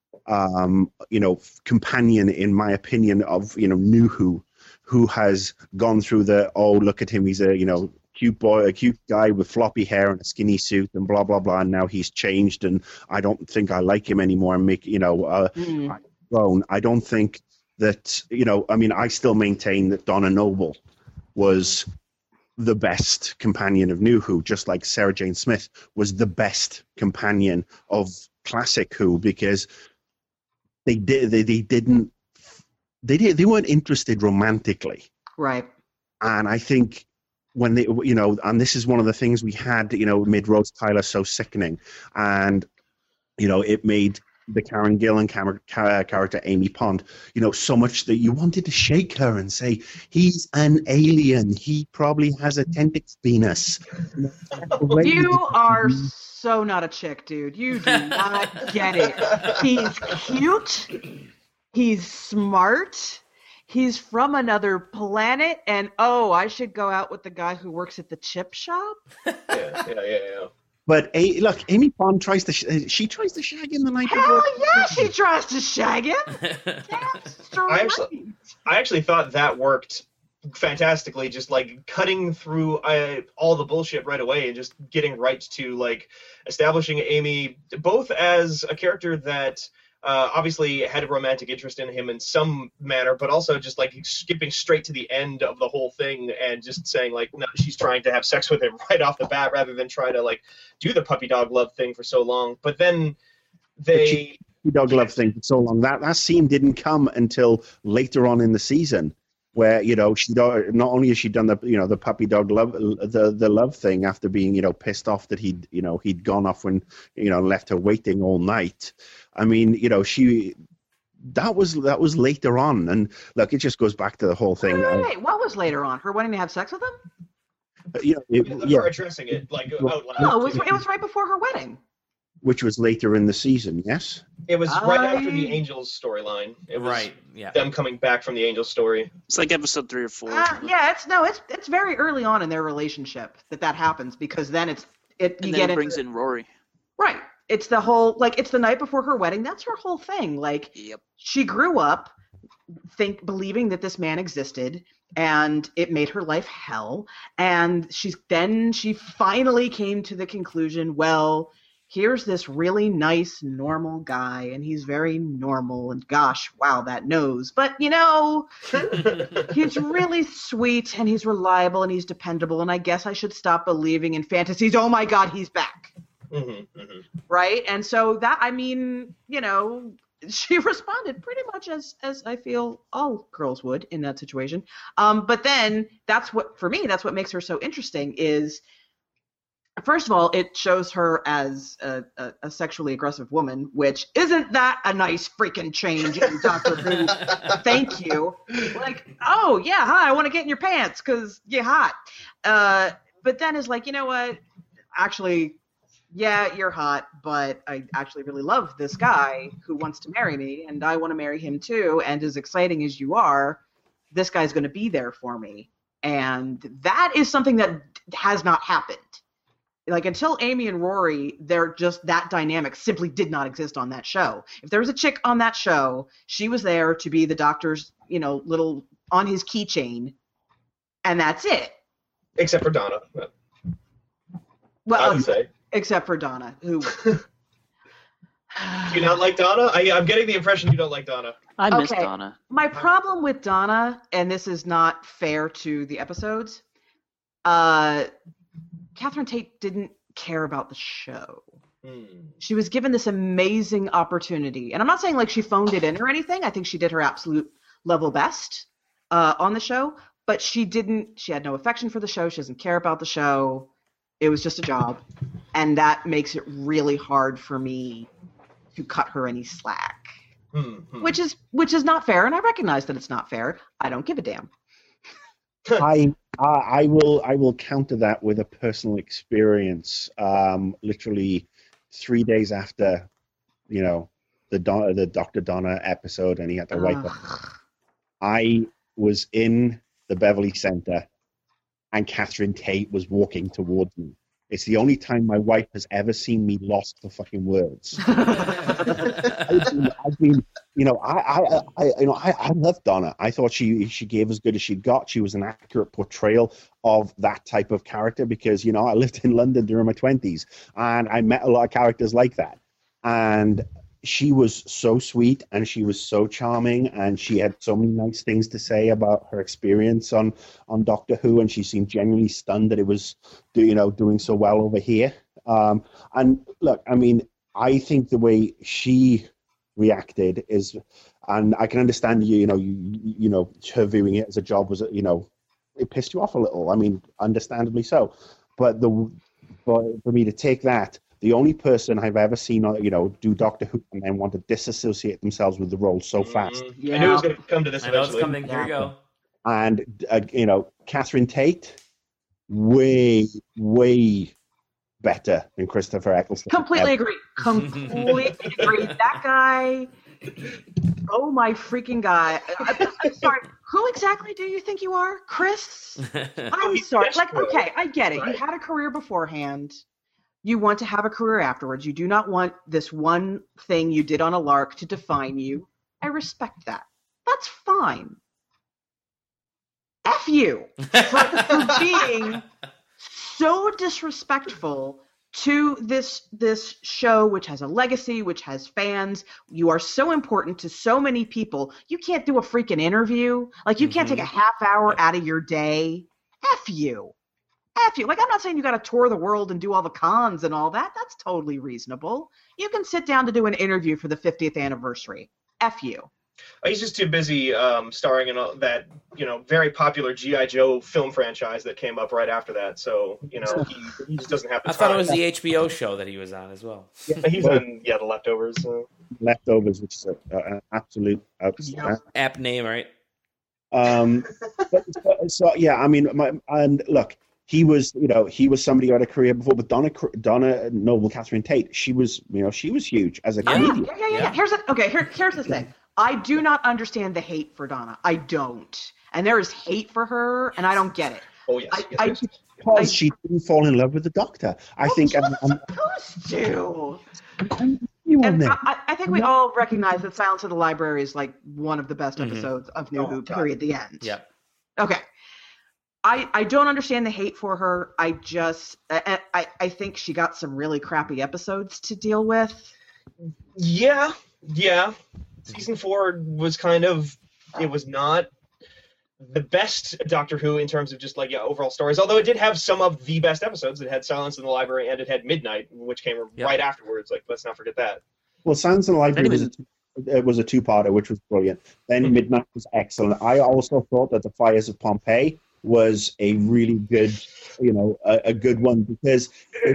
Speaker 4: companion, in my opinion, of New who has gone through the, oh, look at him, he's a cute boy, a cute guy with floppy hair and a skinny suit and blah blah blah, and now he's changed and I don't think I like him anymore, and I don't think that I still maintain that Donna Noble was the best companion of New Who, just like Sarah Jane Smith was the best companion of classic Who, because they weren't interested romantically.
Speaker 5: Right.
Speaker 4: And I think when they, and this is one of the things we had, made Rose Tyler so sickening, and, it made the Karen Gillan character Amy Pond, so much that you wanted to shake her and say, he's an alien. He probably has a tentacle penis.
Speaker 5: You are so not a chick, dude. You do not get it. He's cute. He's smart. He's from another planet. And, I should go out with the guy who works at the chip shop?
Speaker 2: Yeah.
Speaker 5: But
Speaker 4: look, Amy Pond tries to shag him the night before.
Speaker 5: Hell yeah, she tries to shag him.
Speaker 2: I actually thought that worked fantastically, just like cutting through all the bullshit right away and just getting right to like establishing Amy both as a character that obviously had a romantic interest in him in some manner, but also just like skipping straight to the end of the whole thing and just saying like, no, she's trying to have sex with him right off the bat rather than try to like do the puppy dog love thing for so long. But then puppy
Speaker 4: dog love thing for so long. That scene didn't come until later on in the season, where she not only has she done the puppy dog love the love thing after being pissed off that he'd gone off when left her waiting all night. I mean, that was later on, and look, it just goes back to the whole thing.
Speaker 5: Wait, what was later on? Her wanting to have sex with him?
Speaker 2: Her addressing it like out loud.
Speaker 5: No, it was right before her wedding.
Speaker 4: Which was later in the season, yes?
Speaker 2: It was right after the Angels storyline. It was them coming back from the Angels story.
Speaker 3: It's like episode 3 or 4.
Speaker 5: It's very early on in their relationship that happens, because then it brings
Speaker 3: in Rory.
Speaker 5: Right. It's the whole, like, it's the night before her wedding. That's her whole thing. Like,
Speaker 3: yep.
Speaker 5: She grew up believing that this man existed, and it made her life hell. And she finally came to the conclusion, well, here's this really nice, normal guy, and he's very normal, and gosh, wow, that nose. But, he's really sweet, and he's reliable, and he's dependable, and I guess I should stop believing in fantasies. Oh my God, he's back.
Speaker 2: Mm-hmm, mm-hmm.
Speaker 5: Right? And so that, she responded pretty much as I feel all girls would in that situation. But then that's what makes her so interesting is First of all, it shows her as a sexually aggressive woman, which isn't that a nice freaking change in Doctor Who? Thank you. Like, oh, yeah, hi, I want to get in your pants because you're hot. But then is like, you know what? Actually, yeah, you're hot, but I actually really love this guy who wants to marry me, and I want to marry him too, and as exciting as you are, this guy's going to be there for me. And that is something that has not happened. Like, until Amy and Rory, they're just, that dynamic simply did not exist on that show. If there was a chick on that show, she was there to be the Doctor's, little, on his keychain, and that's it.
Speaker 2: Except for Donna.
Speaker 5: Well,
Speaker 2: I would say.
Speaker 5: Except for Donna, who...
Speaker 2: Do you not like Donna? I'm getting the impression you don't like Donna.
Speaker 3: I miss Donna.
Speaker 5: My problem with Donna, and this is not fair to the episodes, Catherine Tate didn't care about the show. She was given this amazing opportunity. And I'm not saying like she phoned it in or anything. I think she did her absolute level best on the show. But she had no affection for the show. She doesn't care about the show. It was just a job. And that makes it really hard for me to cut her any slack. Which is not fair. And I recognize that it's not fair. I don't give a damn.
Speaker 4: I will counter that with a personal experience. Literally 3 days after, the Dr. Donna episode, and he had to write that. I was in the Beverly Center, and Catherine Tate was walking towards me. It's the only time my wife has ever seen me lost for fucking words. I've been, I love Donna. I thought she gave as good as she got. She was an accurate portrayal of that type of character because, I lived in London during my 20s and I met a lot of characters like that. And she was so sweet and she was so charming and she had so many nice things to say about her experience on Doctor Who, and she seemed genuinely stunned that it was doing so well over here. And look, I mean, I think the way she reacted is, and I can understand her viewing it as a job was, it pissed you off a little. I mean, understandably so. But for me to take that, the only person I've ever seen, do Doctor Who and then want to disassociate themselves with the role so fast.
Speaker 2: Yeah. I knew it was going to come to this eventually.
Speaker 1: I know it's coming. Here we go.
Speaker 4: And, Catherine Tate, way, way better than Christopher Eccleston.
Speaker 5: Completely agree. That guy, oh my freaking guy. I'm sorry. Who exactly do you think you are? Chris? I'm sorry. Like, okay, I get it. Right. You had a career beforehand. You want to have a career afterwards. You do not want this one thing you did on a lark to define you. I respect that. That's fine. F you for being so disrespectful to this show, which has a legacy, which has fans. You are so important to so many people. You can't do a freaking interview. Like, you can't take a half hour out of your day. F you. F you. Like, I'm not saying you got to tour the world and do all the cons and all that. That's totally reasonable. You can sit down to do an interview for the 50th anniversary. F you.
Speaker 2: He's just too busy starring in that, very popular G.I. Joe film franchise that came up right after that. So, he just doesn't have the time.
Speaker 1: I thought it was the HBO show that he was on as well.
Speaker 2: Yeah, he's on, The Leftovers.
Speaker 4: Leftovers, which is an absolute
Speaker 1: app name, right?
Speaker 4: And look, he was somebody who had a career before, but Donna Noble, Catherine Tate, she was huge as a comedian.
Speaker 5: Yeah. Here's the thing. I do not understand the hate for Donna. I don't. And there is hate for her, and I don't get it.
Speaker 2: Oh, yes.
Speaker 4: Because she didn't fall in love with the Doctor. I think
Speaker 5: supposed to. I think we all recognize that Silence of the Library is like one of the best episodes of New Who, period, the end.
Speaker 1: Yeah.
Speaker 5: Okay. I don't understand the hate for her. I think she got some really crappy episodes to deal with.
Speaker 2: Yeah. Season 4 was it was not the best Doctor Who in terms of just overall stories, although it did have some of the best episodes. It had Silence in the Library and it had Midnight, which came right afterwards. Let's not forget that.
Speaker 4: Well, Silence in the Library was a two-parter, which was brilliant. Then Midnight was excellent. I also thought that The Fires of Pompeii was a really good, a good one because,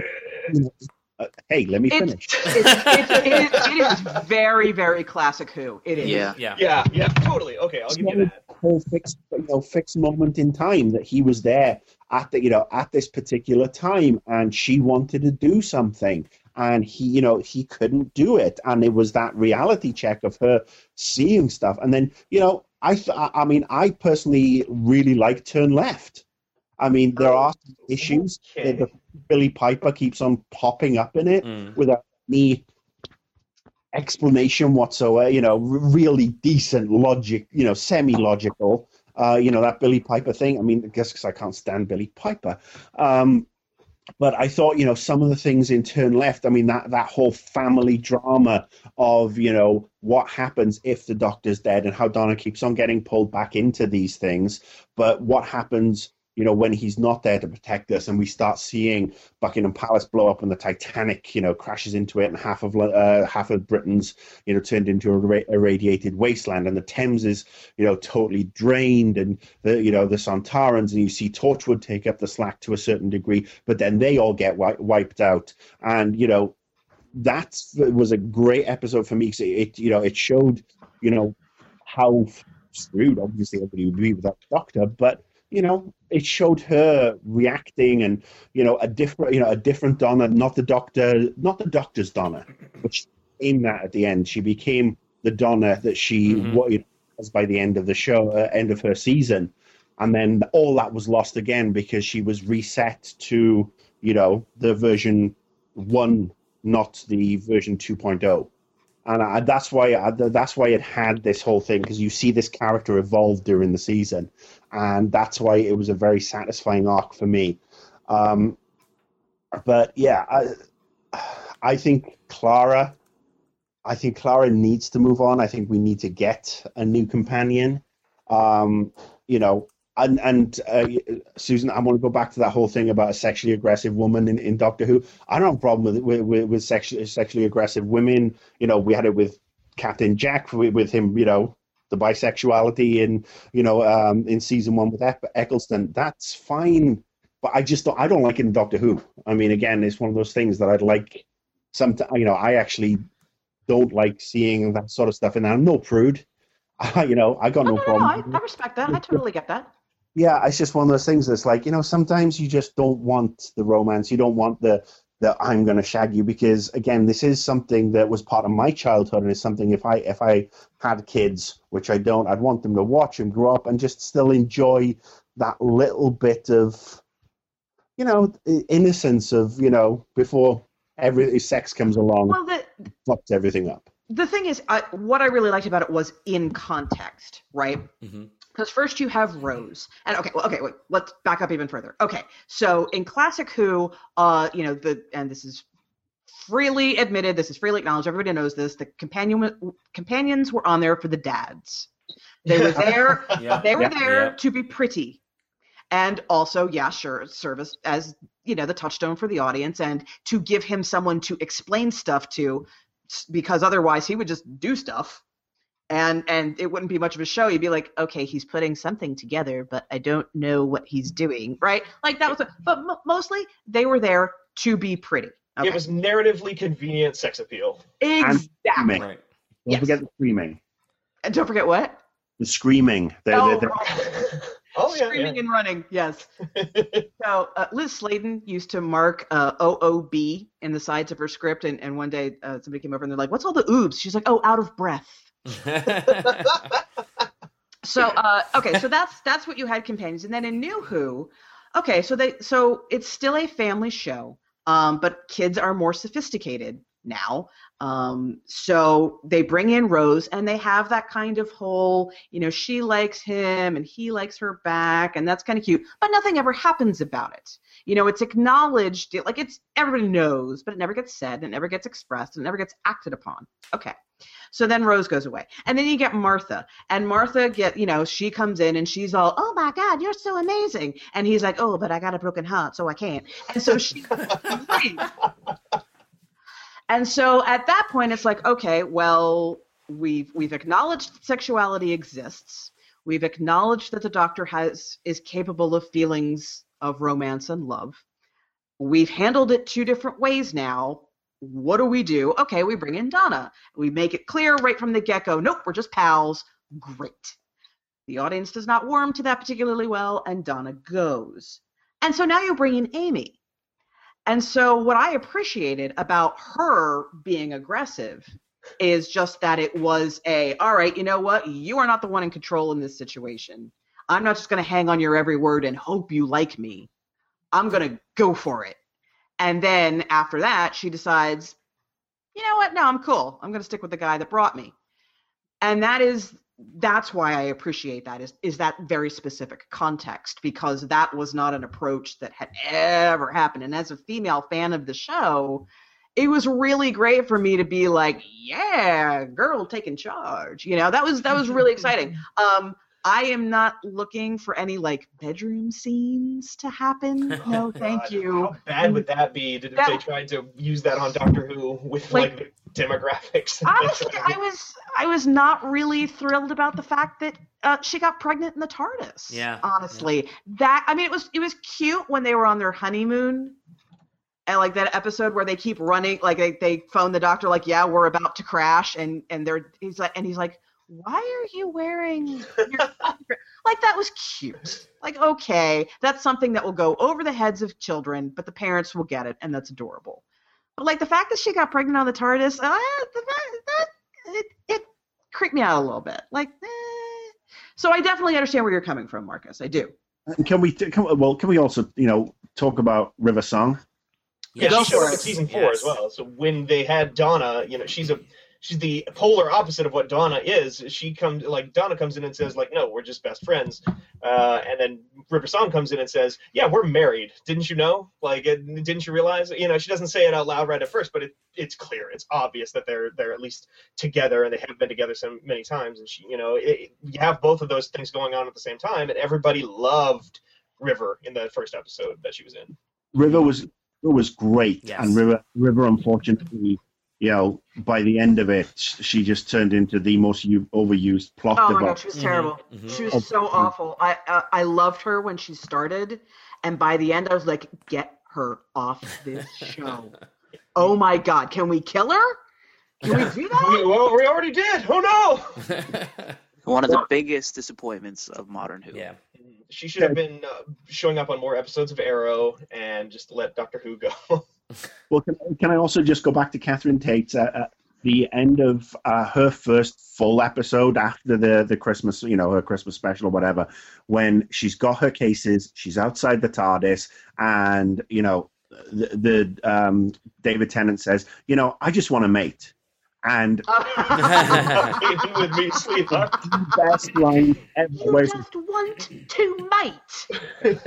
Speaker 4: hey, let me finish.
Speaker 5: It is very, very classic Who. It is.
Speaker 2: Yeah, totally. Okay, I'll give you that.
Speaker 4: Whole fixed moment in time that he was there at at this particular time, and she wanted to do something, and he couldn't do it, and it was that reality check of her seeing stuff, and then I personally really like Turn Left. I mean, there are some issues. Okay. Billy Piper keeps on popping up in it without any explanation whatsoever. Really decent logic. Semi-logical. That Billy Piper thing. I mean, I guess because I can't stand Billy Piper. But I thought, some of the things in Turn Left. I mean, that whole family drama of what happens if the Doctor's dead and how Donna keeps on getting pulled back into these things. But what happens? When he's not there to protect us, and we start seeing Buckingham Palace blow up and the Titanic, crashes into it, and half of Britain's, turned into a irradiated wasteland, and the Thames is, totally drained, and the Sontarans, and you see Torchwood take up the slack to a certain degree, but then they all get wiped out, and that was a great episode for me because it showed, how screwed obviously everybody would be with that Doctor, but it showed her reacting, and a different Donna, not the Doctor's Donna, but she became that at the end. She became the Donna that she was by the end of the show, end of her season, and then all that was lost again because she was reset to the version 1, not the version 2.0. And that's why it had this whole thing, because you see this character evolve during the season, and that's why it was a very satisfying arc for me. But yeah, I think Clara needs to move on. I think we need to get a new companion. And Susan, I want to go back to that whole thing about a sexually aggressive woman in Doctor Who. I don't have a problem with sexually aggressive women. We had it with Captain Jack, with him, the bisexuality in season 1 with Eccleston. That's fine, but I don't like it in Doctor Who. I mean, again, it's one of those things that I'd like. I actually don't like seeing that sort of stuff, and I'm no prude. I got no problem.
Speaker 5: I respect that. I totally get that.
Speaker 4: Yeah, it's just one of those things that's like, sometimes you just don't want the romance. You don't want the I'm going to shag you, because, again, this is something that was part of my childhood, and it's something if I had kids, which I don't, I'd want them to watch and grow up and just still enjoy that little bit of, innocence of, before sex comes along, fucks everything up.
Speaker 5: The thing is, what I really liked about it was in context, right? Mm-hmm. Because first you have Rose, and wait, let's back up even further. Okay, so in classic Who, and this is freely admitted, this is freely acknowledged, everybody knows this, the companions were on there for the dads. They were there, to be pretty, and also, serve as, the touchstone for the audience, and to give him someone to explain stuff to, because otherwise he would just do stuff. And it wouldn't be much of a show. You'd be like, okay, he's putting something together, but I don't know what he's doing, right? Like that was, but mostly they were there to be pretty. Okay?
Speaker 2: It was narratively convenient sex appeal.
Speaker 5: Exactly.
Speaker 4: Right. Don't forget the screaming.
Speaker 5: And don't forget what?
Speaker 4: The screaming.
Speaker 5: Screaming and running, yes. So Liz Sladen used to mark OOB in the sides of her script, and one day somebody came over and they're like, what's all the oobs? She's like, oh, out of breath. So that's what you had companions, and then in New Who, so it's still a family show, but kids are more sophisticated now. So they bring in Rose, and they have that kind of whole, she likes him and he likes her back, and that's kind of cute, but nothing ever happens about it. It's acknowledged, like everybody knows, but it never gets said, it never gets expressed, it never gets acted upon. Okay. So then Rose goes away. And then you get Martha. And Martha she comes in and she's all, oh my God, you're so amazing. And he's like, oh, but I got a broken heart, so I can't. And so she leaves. And so at that point, it's like, okay, well, we've acknowledged that sexuality exists. We've acknowledged that the Doctor is capable of feelings of romance and love. We've handled it 2 different ways now. What do we do? Okay, we bring in Donna. We make it clear right from the get-go, nope, we're just pals. Great. The audience does not warm to that particularly well, and Donna goes. And so now you bring in Amy. And so what I appreciated about her being aggressive is just that it was all right, you know what? You are not the one in control in this situation. I'm not just going to hang on your every word and hope you like me. I'm going to go for it. And then after that, she decides, you know what? No, I'm cool. I'm going to stick with the guy that brought me. And that's why I appreciate that is that very specific context, because that was not an approach that had ever happened. And as a female fan of the show, it was really great for me to be like, yeah, girl taking charge. That was really exciting. I am not looking for any bedroom scenes to happen. No, thank you.
Speaker 2: How bad would that be if they tried to use that on Doctor Who with the demographics?
Speaker 5: Honestly, I was not really thrilled about the fact that she got pregnant in the TARDIS.
Speaker 1: Yeah.
Speaker 5: Honestly, it was cute when they were on their honeymoon. And that episode where they keep running, they phone the Doctor, yeah, we're about to crash, and he's like, why are you wearing your that was cute. Okay, that's something that will go over the heads of children, but the parents will get it, and that's adorable. But the fact that she got pregnant on the TARDIS, it creeped me out a little bit. So I definitely understand where you're coming from, Marcus. I do.
Speaker 4: Can we also talk about River Song?
Speaker 2: Yeah, she showed up in season 4 as well. So when they had Donna, she's the polar opposite of what Donna is. Donna comes in and says no, we're just best friends. And then River Song comes in and says, yeah, we're married. Didn't you know? Didn't you realize? She doesn't say it out loud right at first, but it's clear. It's obvious that they're at least together, and they have been together so many times. And you have both of those things going on at the same time, and everybody loved River in the first episode that she was in.
Speaker 4: River was great, yes. And River unfortunately, by the end of it, she just turned into the most overused plot device.
Speaker 5: Oh my God, she was terrible. Mm-hmm. She was so awful. I loved her when she started, and by the end, I was like, get her off this show. Oh my God, can we kill her? Can we do that?
Speaker 2: Well, we already did. Oh no!
Speaker 3: One of the biggest disappointments of modern Who.
Speaker 2: Yeah. She should have been showing up on more episodes of Arrow and just let Doctor Who go.
Speaker 4: Well, can I also just go back to Catherine Tate? The end of her first full episode after the Christmas, her Christmas special or whatever, when she's got her cases, she's outside the TARDIS, and the David Tennant says, I just want to mate. And
Speaker 2: with me, sweetheart.
Speaker 4: Best line ever.
Speaker 5: You just want to mate.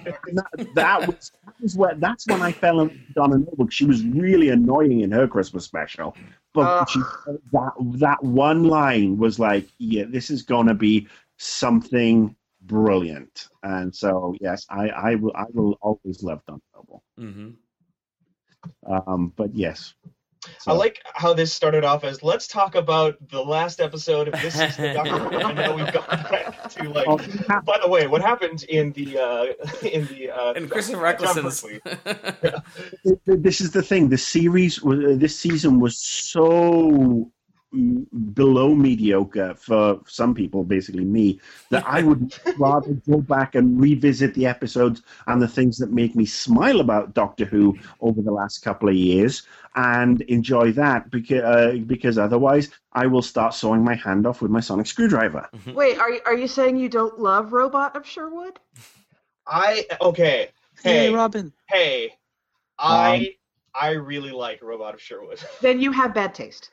Speaker 4: That's when I fell on Donna Noble. She was really annoying in her Christmas special, but that one line was this is gonna be something brilliant. And so yes, I will always love Donna Noble.
Speaker 1: Mm-hmm.
Speaker 4: But yes.
Speaker 2: So. I like how this started off as, let's talk about the last episode of this season of Doctor Who, and now we've gone back to by the way, what happened in
Speaker 1: Christopher Eccleston's.
Speaker 4: This is the thing. The series, this season was so below mediocre for some people, basically me, that I would rather go back and revisit the episodes and the things that make me smile about Doctor Who over the last couple of years and enjoy that, because otherwise I will start sawing my hand off with my sonic screwdriver.
Speaker 5: Wait, are you saying you don't love Robot of Sherwood?
Speaker 2: Okay. Hey,
Speaker 3: Robin.
Speaker 2: Hey, I really like Robot of Sherwood.
Speaker 5: Then you have bad taste.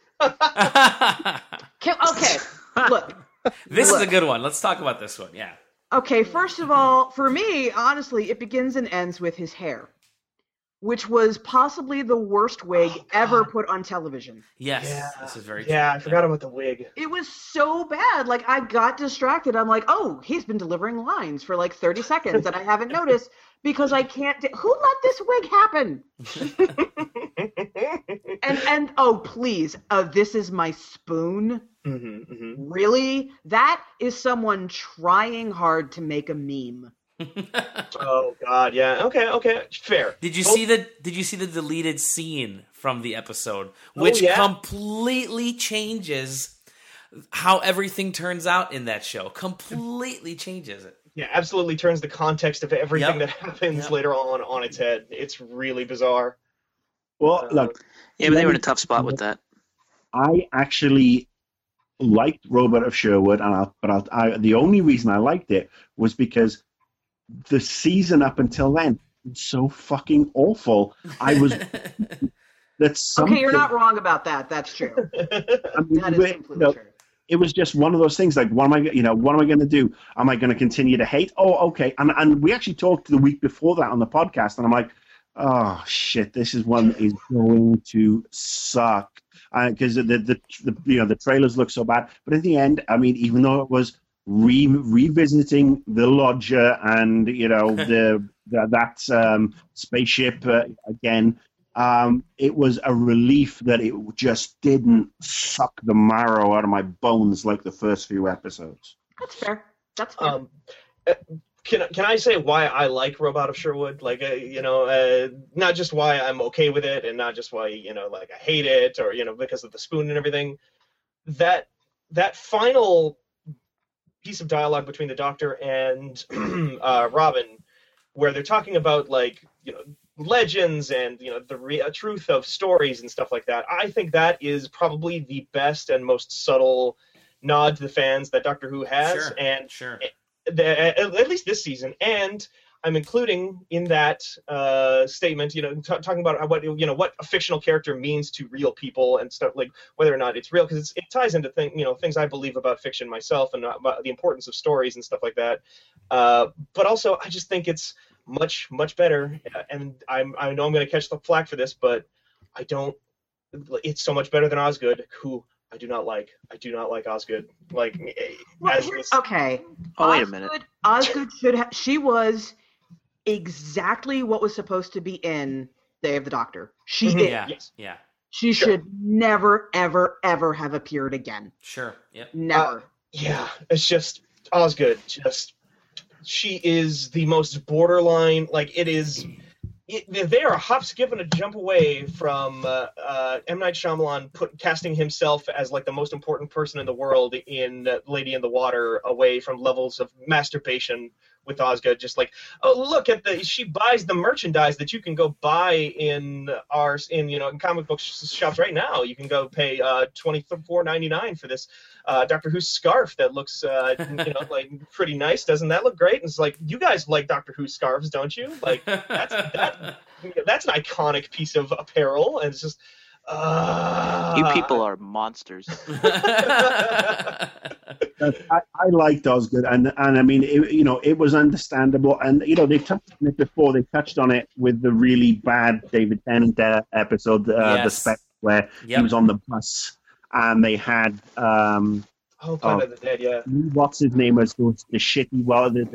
Speaker 5: Okay, look.
Speaker 1: This is a good one. Let's talk about this one. Yeah.
Speaker 5: Okay, first of all, for me, honestly, it begins and ends with his hair, which was possibly the worst wig ever put on television.
Speaker 1: Yes, this is very true.
Speaker 2: Yeah, I forgot about the wig.
Speaker 5: It was so bad. I got distracted. I'm like, oh, he's been delivering lines for 30 seconds, and I haven't noticed because I can't. Who let this wig happen? and oh please, this is my spoon. Really? That is someone trying hard to make a meme.
Speaker 2: Oh God, yeah. Okay, fair.
Speaker 1: Did you see the deleted scene from the episode, which completely changes how everything turns out in that show? Completely changes it.
Speaker 2: Yeah, absolutely turns the context of everything that happens later on its head. It's really bizarre.
Speaker 4: Well, look.
Speaker 3: Yeah, but they were in a tough spot with that.
Speaker 4: I actually liked Robot of Sherwood, but the only reason I liked it was because the season up until then was so fucking awful. I was.
Speaker 5: Okay, you're not wrong about that. That's true.
Speaker 4: I mean, that is completely true. It was just one of those things. Like, what am I going to do? Am I going to continue to hate? Oh, okay. And we actually talked the week before that on the podcast, and I'm like, oh shit, this is one that is going to suck because the trailers look so bad. But in the end, I mean, even though it was revisiting the Lodger and that spaceship again. It was a relief that it just didn't suck the marrow out of my bones like the first few episodes.
Speaker 5: That's fair. That's fair.
Speaker 2: Can I say why I like Robot of Sherwood? Like, not just why I'm okay with it, and not just why I hate it, or because of the spoon and everything. That final piece of dialogue between the Doctor and Robin, where they're talking about legends and the truth of stories and stuff like that. I think that is probably the best and most subtle nod to the fans that Doctor Who has, at least this season. And I'm including in that statement, talking about what a fictional character means to real people and stuff, like whether or not it's real, because it ties into things I believe about fiction myself and about the importance of stories and stuff like that. But also, I just think it's much better, and I know I'm going to catch the flack for this, but it's so much better than Osgood, who I do not like. I do not like Osgood.
Speaker 5: Okay.
Speaker 3: Oh, wait a minute.
Speaker 5: Osgood she was exactly what was supposed to be in Day of the Doctor. She is.
Speaker 1: Yeah.
Speaker 5: She should never, ever, ever have appeared again.
Speaker 1: Sure. Yep.
Speaker 5: Never.
Speaker 2: It's just Osgood. She is the most borderline. They are a hop, skip, and a jump away from M. Night Shyamalan casting himself as the most important person in the world in Lady in the Water, away from levels of masturbation with Osgood. Just look at she buys the merchandise that you can go buy in comic book shops right now. You can go pay $24.99 for this Doctor Who scarf that looks pretty nice. Doesn't that look great? And it's you guys like Doctor Who scarves, don't you? That's an iconic piece of apparel, and it's just
Speaker 3: you people are monsters.
Speaker 4: I liked Osgood, and I mean, it was understandable, and they touched on it before. They touched on it with the really bad David Tennant episode, the spec where he was on the bus, and they had
Speaker 2: Planet of the Dead, yeah.
Speaker 4: What's his name was the shitty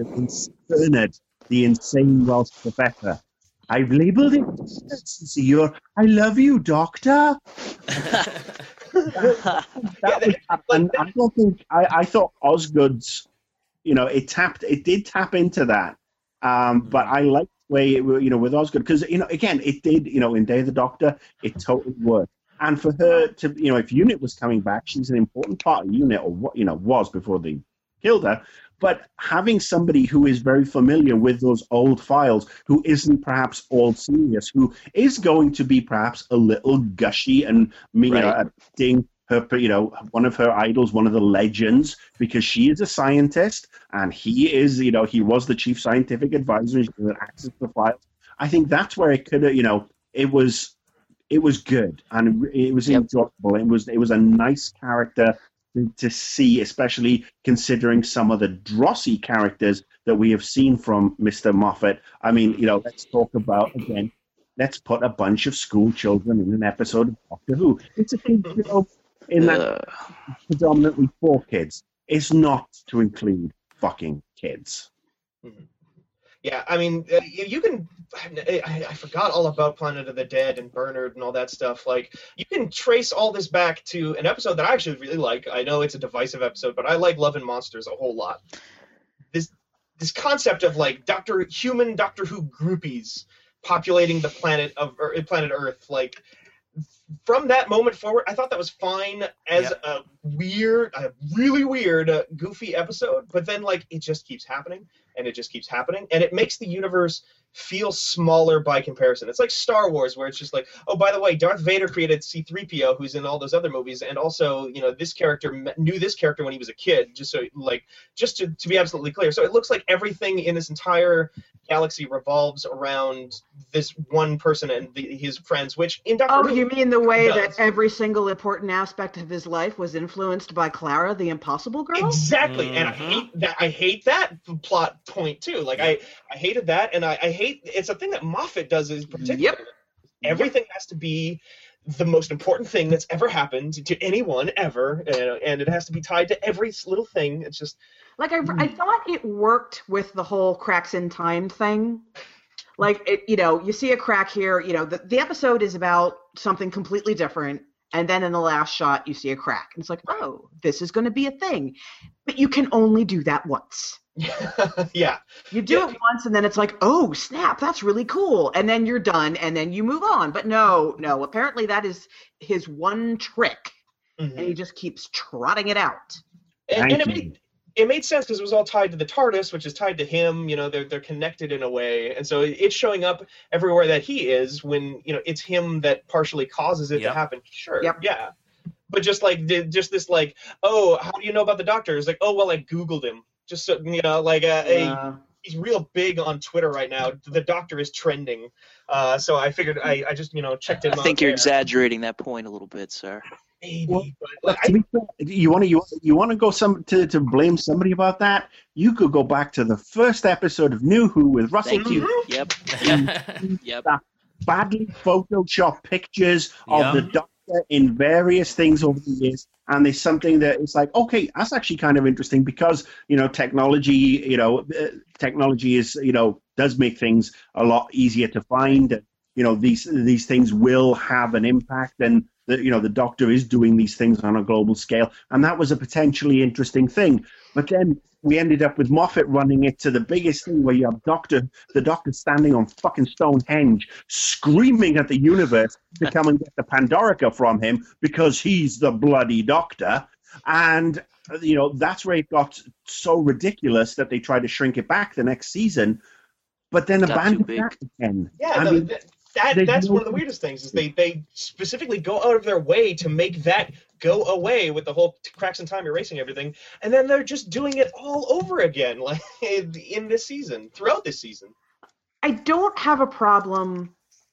Speaker 4: the insane Welsh professor. I've labeled it. I love you, Doctor. And I don't think I thought Osgood's. It did tap into that. But I liked the way with Osgood, because again it did in Day of the Doctor it totally worked. And for her to if Unit was coming back, she's an important part of Unit, or what was before they killed her. But having somebody who is very familiar with those old files, who isn't perhaps all serious, who is going to be perhaps a little gushy and acting her, one of her idols, one of the legends, because she is a scientist and he is, he was the chief scientific advisor, he had access to the files. I think that's where it could have, it was good and it was enjoyable. It was a nice character to see, especially considering some of the drossy characters that we have seen from Mr. Moffat. I mean, let's talk about, again, let's put a bunch of school children in an episode of Doctor Who. It's a kid show in that predominantly for kids. It's not to include fucking kids.
Speaker 2: Mm-hmm. Yeah, I mean, you can. I forgot all about Planet of the Dead and Bernard and all that stuff. Like, you can trace all this back to an episode that I actually really like. I know it's a divisive episode, but I like Love and Monsters a whole lot. This concept of like Doctor Who groupies populating the planet Earth, like. From that moment forward, I thought that was fine as a really weird, goofy episode. But then, like, it just keeps happening, and it just keeps happening, and it makes the universe feel smaller by comparison. It's like Star Wars, where it's just like, oh, by the way, Darth Vader created C-3PO, who's in all those other movies, and also, you know, this character knew this character when he was a kid, just to be absolutely clear. So it looks like everything in this entire galaxy revolves around this one person and his friends, which in Doctor Who...
Speaker 5: you mean the way that every single important aspect of his life was influenced by Clara, the Impossible Girl?
Speaker 2: Exactly, and I hate that plot point, too. Like, I hated that, and I hate... It's a thing that Moffat does in particular.
Speaker 5: Yep.
Speaker 2: Everything has to be the most important thing that's ever happened to anyone ever, and it has to be tied to every little thing. It's just...
Speaker 5: Like, I thought it worked with the whole cracks in time thing. Like, you see a crack here, the episode is about something completely different, and then in the last shot, you see a crack. And it's like, oh, this is going to be a thing. But you can only do that once.
Speaker 2: Yeah.
Speaker 5: You do it once, and then it's like, oh, snap, that's really cool. And then you're done, and then you move on. But no, apparently that is his one trick, and he just keeps trotting it out.
Speaker 2: And it made sense because it was all tied to the TARDIS, which is tied to him. They're connected in a way, and so it's showing up everywhere that he is when it's him that partially causes it to happen. Sure, yeah, but just this like, oh, how do you know about the Doctor? It's like, oh, well, I Googled him. Just so he's real big on Twitter right now. The Doctor is trending, so I figured I just checked him out.
Speaker 3: I think you're exaggerating that point a little bit, sir.
Speaker 2: Maybe,
Speaker 4: but to be fair, you want to go to blame somebody about that? You could go back to the first episode of New Who with Russell Q.
Speaker 3: Yep.
Speaker 4: That badly photoshopped pictures of the Doctor in various things over the years, and there's something that it's like, okay, that's actually kind of interesting because technology is does make things a lot easier to find. These things will have an impact, and the Doctor is doing these things on a global scale, and that was a potentially interesting thing. But then we ended up with Moffat running it to the biggest thing where you have the Doctor standing on fucking Stonehenge, screaming at the universe to come and get the Pandorica from him because he's the bloody Doctor. And that's where it got so ridiculous that they tried to shrink it back the next season, but then abandoned that again.
Speaker 2: Yeah, that's one of the weirdest things is they specifically go out of their way to make that go away with the whole cracks in time erasing everything, and then they're just doing it all over again, like in this season, throughout this season.
Speaker 5: I don't have a problem.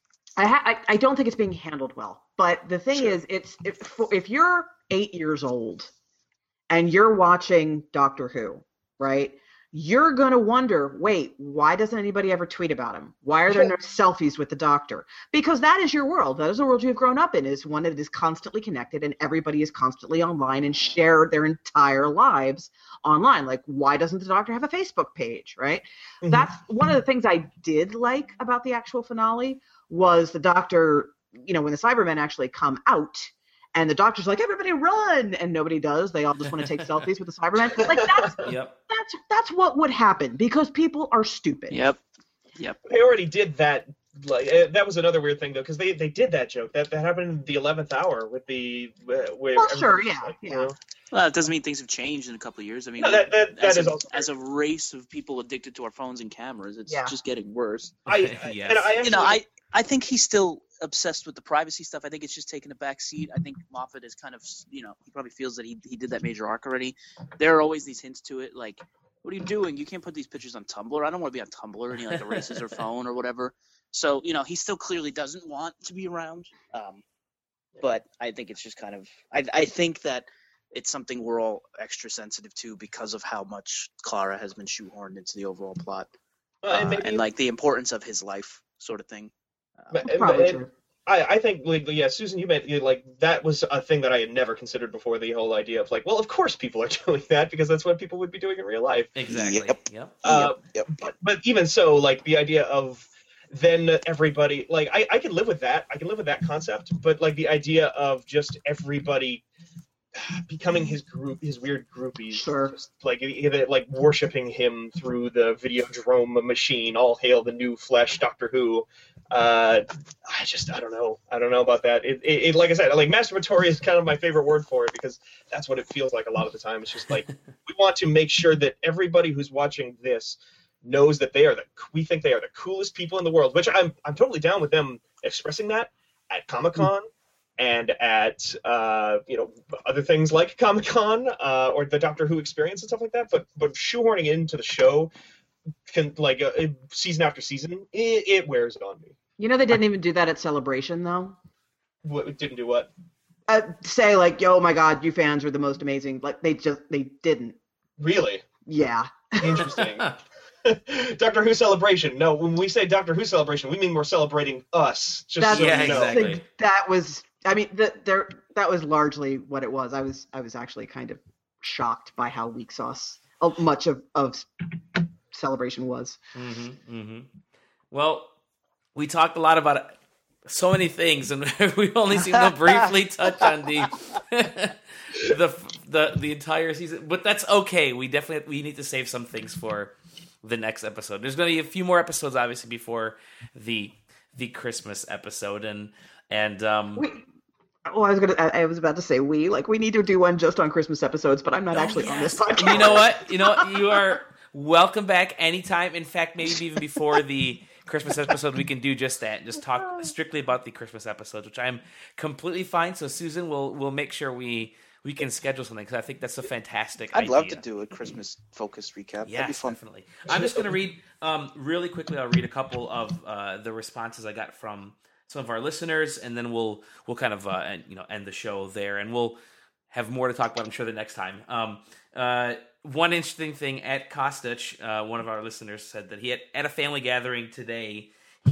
Speaker 5: I don't think it's being handled well, but the thing is, if you're 8 years old and you're watching Doctor Who, right? You're going to wonder, wait, why doesn't anybody ever tweet about him? Why are there no selfies with the Doctor? Because that is your world. That is the world you've grown up in, is one that is constantly connected and everybody is constantly online and share their entire lives online. Like, why doesn't the Doctor have a Facebook page, right? Mm-hmm. That's one of the things I did like about the actual finale was the Doctor, when the Cybermen actually come out, and the Doctor's like, everybody run! And nobody does. They all just want to take selfies with the Cybermen. Like, that's what would happen, because people are stupid.
Speaker 3: Yep.
Speaker 2: They already did that. Like, that was another weird thing, though, because they did that joke. That happened in the 11th hour with the...
Speaker 5: well, sure, yeah.
Speaker 3: Well, it doesn't mean things have changed in a couple of years. I mean, as a race of people addicted to our phones and cameras, it's just getting worse.
Speaker 2: I
Speaker 3: think he's still obsessed with the privacy stuff. I think it's just taking a back seat. I think Moffat is kind of, he probably feels that he did that major arc already. There are always these hints to it, like, what are you doing? You can't put these pictures on Tumblr. I don't want to be on Tumblr, and he erases her phone or whatever. So, he still clearly doesn't want to be around. But I think it's just kind of, I think that it's something we're all extra sensitive to because of how much Clara has been shoehorned into the overall plot. And like the importance of his life sort of thing.
Speaker 5: Probably true.
Speaker 2: I think, like, yeah, Susan, you meant, like, that was a thing that I had never considered before, the whole idea of, like, well, of course people are doing that, because that's what people would be doing in real life.
Speaker 1: Exactly. Yep.
Speaker 2: But even so, like, the idea of then everybody, like, I can live with that. I can live with that concept, but, like, the idea of just everybody becoming his weird groupies,
Speaker 5: sure,
Speaker 2: just, like worshiping him through the Videodrome machine. All hail the new flesh, Doctor Who. I don't know about that. It like I said, like, masturbatory is kind of my favorite word for it, because that's what it feels like a lot of the time. It's just like, we want to make sure that everybody who's watching this knows that we think they are the coolest people in the world, which I'm totally down with them expressing that at Comic-Con. And at other things like Comic-Con or the Doctor Who experience and stuff like that, but shoehorning into the show can, like, season after season, it wears on me.
Speaker 5: You know, they didn't even do that at Celebration, though.
Speaker 2: What didn't do what?
Speaker 5: Say, like, oh my God, you fans are the most amazing. Like, they didn't.
Speaker 2: Really?
Speaker 5: Yeah.
Speaker 2: Interesting. Doctor Who Celebration. No, when we say Doctor Who Celebration, we mean we're celebrating us.
Speaker 1: Exactly.
Speaker 5: That was. I mean, that was largely what it was. I was actually kind of shocked by how weak sauce much of Celebration was.
Speaker 1: Mm-hmm, mm-hmm. Well, we talked a lot about so many things, and we only seem to briefly touch on the entire season. But that's okay. We need to save some things for the next episode. There's going to be a few more episodes, obviously, before the Christmas episode, and
Speaker 5: I was about to say we need to do one just on Christmas episodes, but I'm not actually on this podcast.
Speaker 1: You know what? You are welcome back anytime. In fact, maybe even before the Christmas episode, we can do just that. Just talk strictly about the Christmas episodes, which I'm completely fine. So Susan, we'll make sure we can schedule something, because I think that's a fantastic idea.
Speaker 3: I'd love to do a Christmas-focused recap.
Speaker 1: Yeah,
Speaker 3: that'd be fun.
Speaker 1: Definitely. I'm just going to read really quickly. I'll read a couple of the responses I got from some of our listeners, and then we'll kind of end the show there, and we'll have more to talk about, I'm sure, the next time. One interesting thing, at Kostich, one of our listeners said that he had at a family gathering today,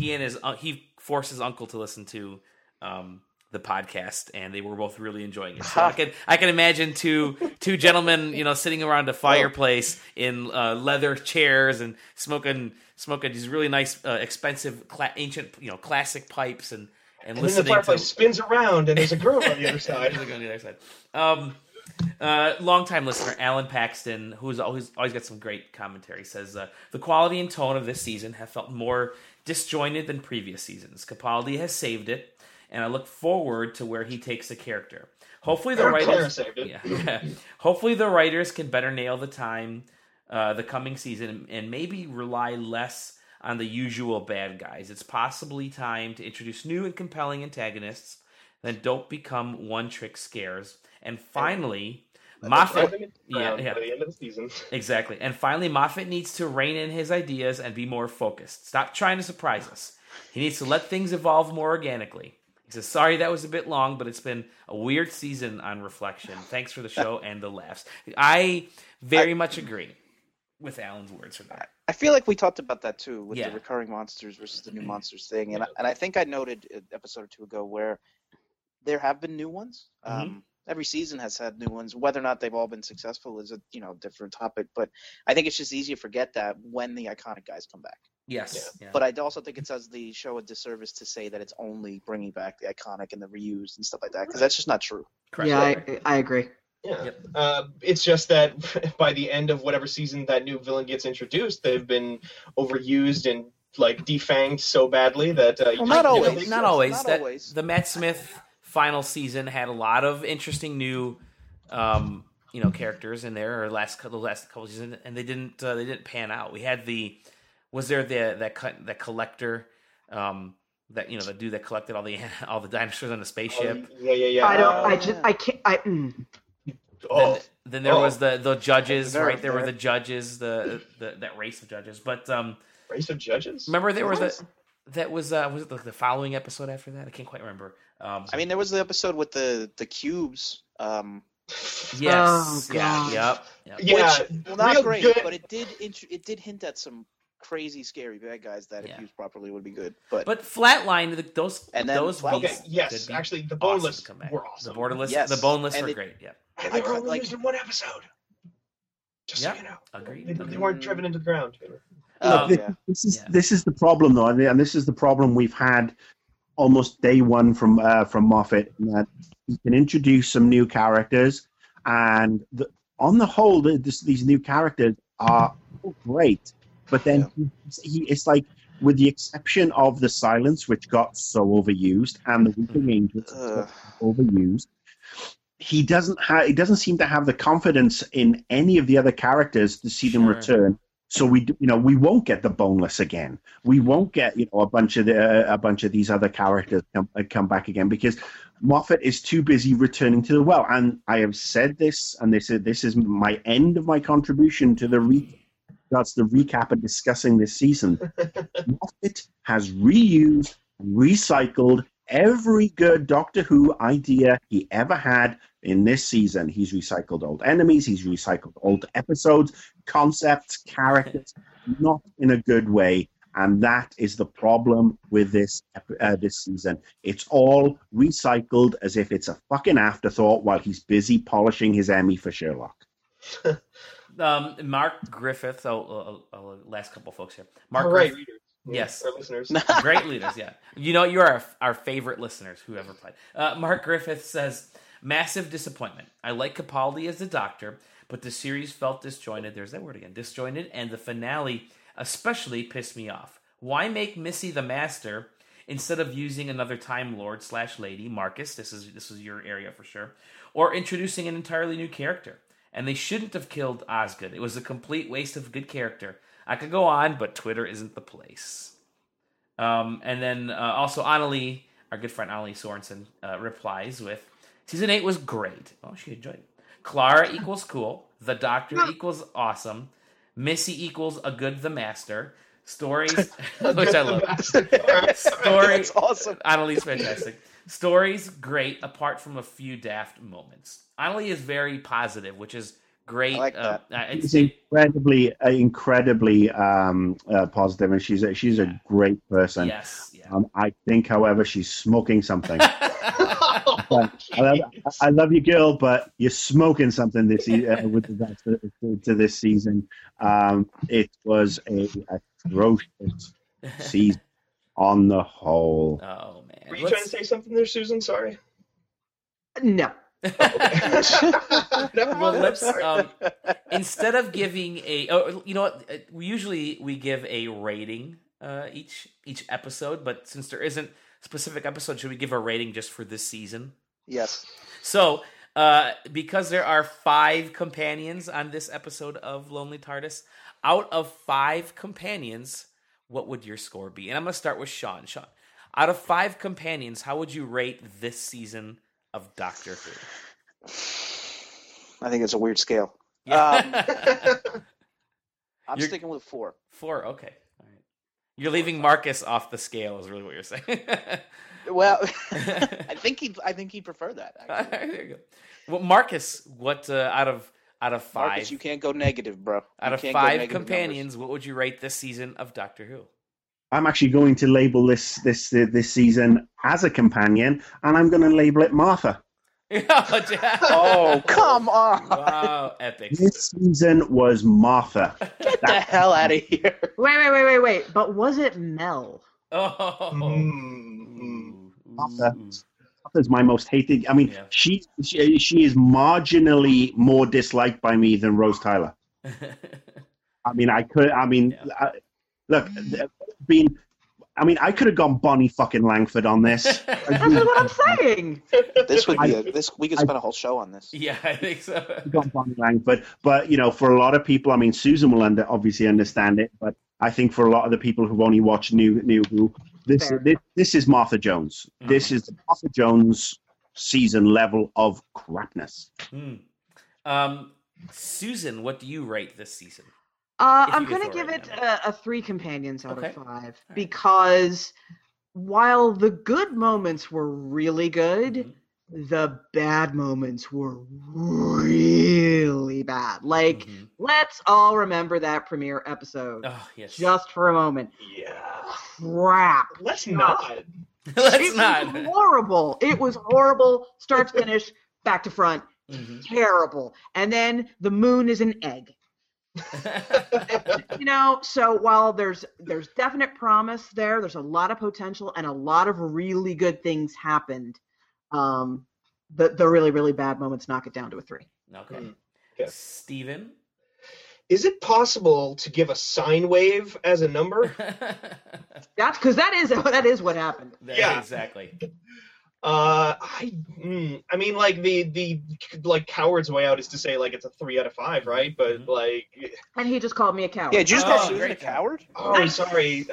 Speaker 1: he forced his uncle to listen to the podcast, and they were both really enjoying it. So I can imagine two gentlemen, sitting around a fireplace in leather chairs and smoking these really nice, expensive, ancient, classic pipes, and listening.
Speaker 2: And then the fireplace spins around, and there's a girl on the other side.
Speaker 1: There's a girl on the other side. Longtime listener Alan Paxton, who's always got some great commentary, says the quality and tone of this season have felt more disjointed than previous seasons. Capaldi has saved it, and I look forward to where he takes the character. Hopefully the writers
Speaker 2: saved it.
Speaker 1: Yeah. Hopefully the writers can better nail the time the coming season, and maybe rely less on the usual bad guys. It's possibly time to introduce new and compelling antagonists that don't become one-trick scares. And finally, Moffat.
Speaker 2: By the end of the season.
Speaker 1: Exactly. And finally, Moffat needs to rein in his ideas and be more focused. Stop trying to surprise us. He needs to let things evolve more organically. He says, sorry that was a bit long, but it's been a weird season on reflection. Thanks for the show and the laughs. I very much agree with Alan's words for that.
Speaker 3: I feel like we talked about that too, with the recurring monsters versus the new monsters thing. And I think I noted an episode or two ago where there have been new ones. Every season has had new ones. Whether or not they've all been successful is a different topic. But I think it's just easy to forget that when the iconic guys come back.
Speaker 1: Yes. Yeah.
Speaker 3: But I also think it does the show a disservice to say that it's only bringing back the iconic and the reused and stuff like that, because that's just not true.
Speaker 5: Correct. Yeah, I agree.
Speaker 2: Yeah. Yep. It's just that by the end of whatever season that new villain gets introduced, they've been overused and defanged so badly that
Speaker 3: not always.
Speaker 1: Not always. The Matt Smith final season had a lot of interesting new characters in there, or the last couple seasons, and they didn't pan out. We had that collector that dude that collected all the dinosaurs on the spaceship.
Speaker 5: I can't.
Speaker 1: Then there was the judges, right? There were the judges, that race of judges. But
Speaker 2: race of judges.
Speaker 1: Remember there was was it the following episode after that? I can't quite remember.
Speaker 3: There was the episode with the cubes.
Speaker 1: Yes.
Speaker 5: Oh, God.
Speaker 1: Yep.
Speaker 2: Yeah.
Speaker 3: Which, not great, good. But it did hint at some crazy scary bad guys that if used properly would be good. But
Speaker 1: Flatline, those
Speaker 2: yes, actually the boneless were awesome.
Speaker 1: The boneless were great. Yeah,
Speaker 2: and they were only used in one episode. Just so you know,
Speaker 1: agreed.
Speaker 2: They weren't driven into the ground.
Speaker 4: This is the problem, though, and this is the problem we've had almost day one from Moffat. That he can introduce some new characters, and on the whole, these new characters are great. But then it's like, with the exception of the Silence, which got so overused, and the Weeping Angels overused, he doesn't seem to have the confidence in any of the other characters to see them return. So we won't get the boneless again. We won't get a bunch of these other characters come back again, because Moffat is too busy returning to the well. And I have said this, and this is my end of my contribution to the recap and discussing this season. Moffat has reused, recycled every good Doctor Who idea he ever had in this season. He's recycled old enemies, he's recycled old episodes, concepts, characters, not in a good way. And that is the problem with this season. It's all recycled as if it's a fucking afterthought while he's busy polishing his Emmy for Sherlock.
Speaker 1: Mark Griffith. Last couple folks here.
Speaker 2: Mark Griffith.
Speaker 1: Yes.
Speaker 2: Our listeners.
Speaker 1: Great leaders, yeah. You're our favorite listeners who ever played. Mark Griffith says, massive disappointment. I like Capaldi as the Doctor, but the series felt disjointed. There's that word again. Disjointed, and the finale especially pissed me off. Why make Missy the Master instead of using another Time Lord / Lady, Marcus? This is your area for sure. Or introducing an entirely new character. And they shouldn't have killed Osgood. It was a complete waste of a good character. I could go on, but Twitter isn't the place. And then also Annalie, our good friend Annalie Sorensen, replies with, Season 8 was great. Oh, she enjoyed it. Clara equals cool. The Doctor equals awesome. Missy equals a good The Master. Stories, which I love. Stories,
Speaker 3: awesome.
Speaker 1: Annalie's fantastic. Stories, great, apart from a few daft moments. Annalie is very positive, which is great.
Speaker 3: I like that.
Speaker 4: She's incredibly positive, and she's a great person.
Speaker 1: Yes. Yeah.
Speaker 4: I think, however, she's smoking something. I love you, girl, but you're smoking something this with regards to this season. It was a atrocious season on the whole.
Speaker 1: Oh man!
Speaker 2: Were you trying to say something there, Susan? Sorry.
Speaker 5: No.
Speaker 1: Well, let's instead of giving usually we give a rating each episode, but since there isn't a specific episode, should we give a rating just for this season?
Speaker 3: Yes.
Speaker 1: So, because there are 5 companions on this episode of Lonely TARDIS, out of 5 companions, what would your score be? And I'm going to start with Sean. Sean, out of 5 companions, how would you rate this season of Doctor Who?
Speaker 3: I think it's a weird scale. Yeah. I'm sticking with 4.
Speaker 1: 4, okay. All right. You're leaving Marcus off the scale is really what you're saying.
Speaker 3: Well, I think he'd prefer that.
Speaker 1: There you go. Well, Marcus, what out of 5?
Speaker 3: Marcus, you can't go negative, bro.
Speaker 1: Out of 5 companions, what would you rate this season of Doctor Who?
Speaker 4: I'm actually going to label this season as a companion, and I'm going to label it Martha.
Speaker 3: Oh, come on!
Speaker 1: Wow, epic!
Speaker 4: This season was Martha.
Speaker 3: Get the hell out of here!
Speaker 5: Wait! But was it Mel?
Speaker 1: Oh.
Speaker 4: Martha's my most hated. I mean, she is marginally more disliked by me than Rose Tyler. Look, I could have gone Bonnie fucking Langford on this.
Speaker 5: That's what I'm saying.
Speaker 3: We could spend a whole show on this.
Speaker 1: Yeah, I think so.
Speaker 4: Gone Bonnie Langford, but for a lot of people, Susan will obviously understand it, but I think for a lot of the people who've only watched New Who, this is Martha Jones. Mm-hmm. This is the Martha Jones season level of crapness.
Speaker 1: Susan, what do you rate this season?
Speaker 5: I'm going to give it a 3 companions out of 5 because while the good moments were really good, the bad moments were really really bad. Like, let's all remember that premiere episode.
Speaker 1: Oh, yes.
Speaker 5: Just for a moment.
Speaker 2: Yeah.
Speaker 5: Crap.
Speaker 2: Let's not.
Speaker 1: Let's not.
Speaker 5: It was horrible. It was horrible. Start to finish, back to front. Terrible. And then the moon is an egg. So while there's definite promise there's a lot of potential and a lot of really good things happened. The really, really bad moments knock it down to a 3.
Speaker 1: Okay. Steven?
Speaker 2: Is it possible to give a sine wave as a number?
Speaker 5: That's because that is what happened.
Speaker 2: Yeah,
Speaker 1: exactly.
Speaker 2: I mean, like the coward's way out is to say like it's a 3 out of 5, right? But like,
Speaker 5: and he just called me a coward.
Speaker 3: Yeah, did you just call Susan a coward?
Speaker 2: Oh, sorry.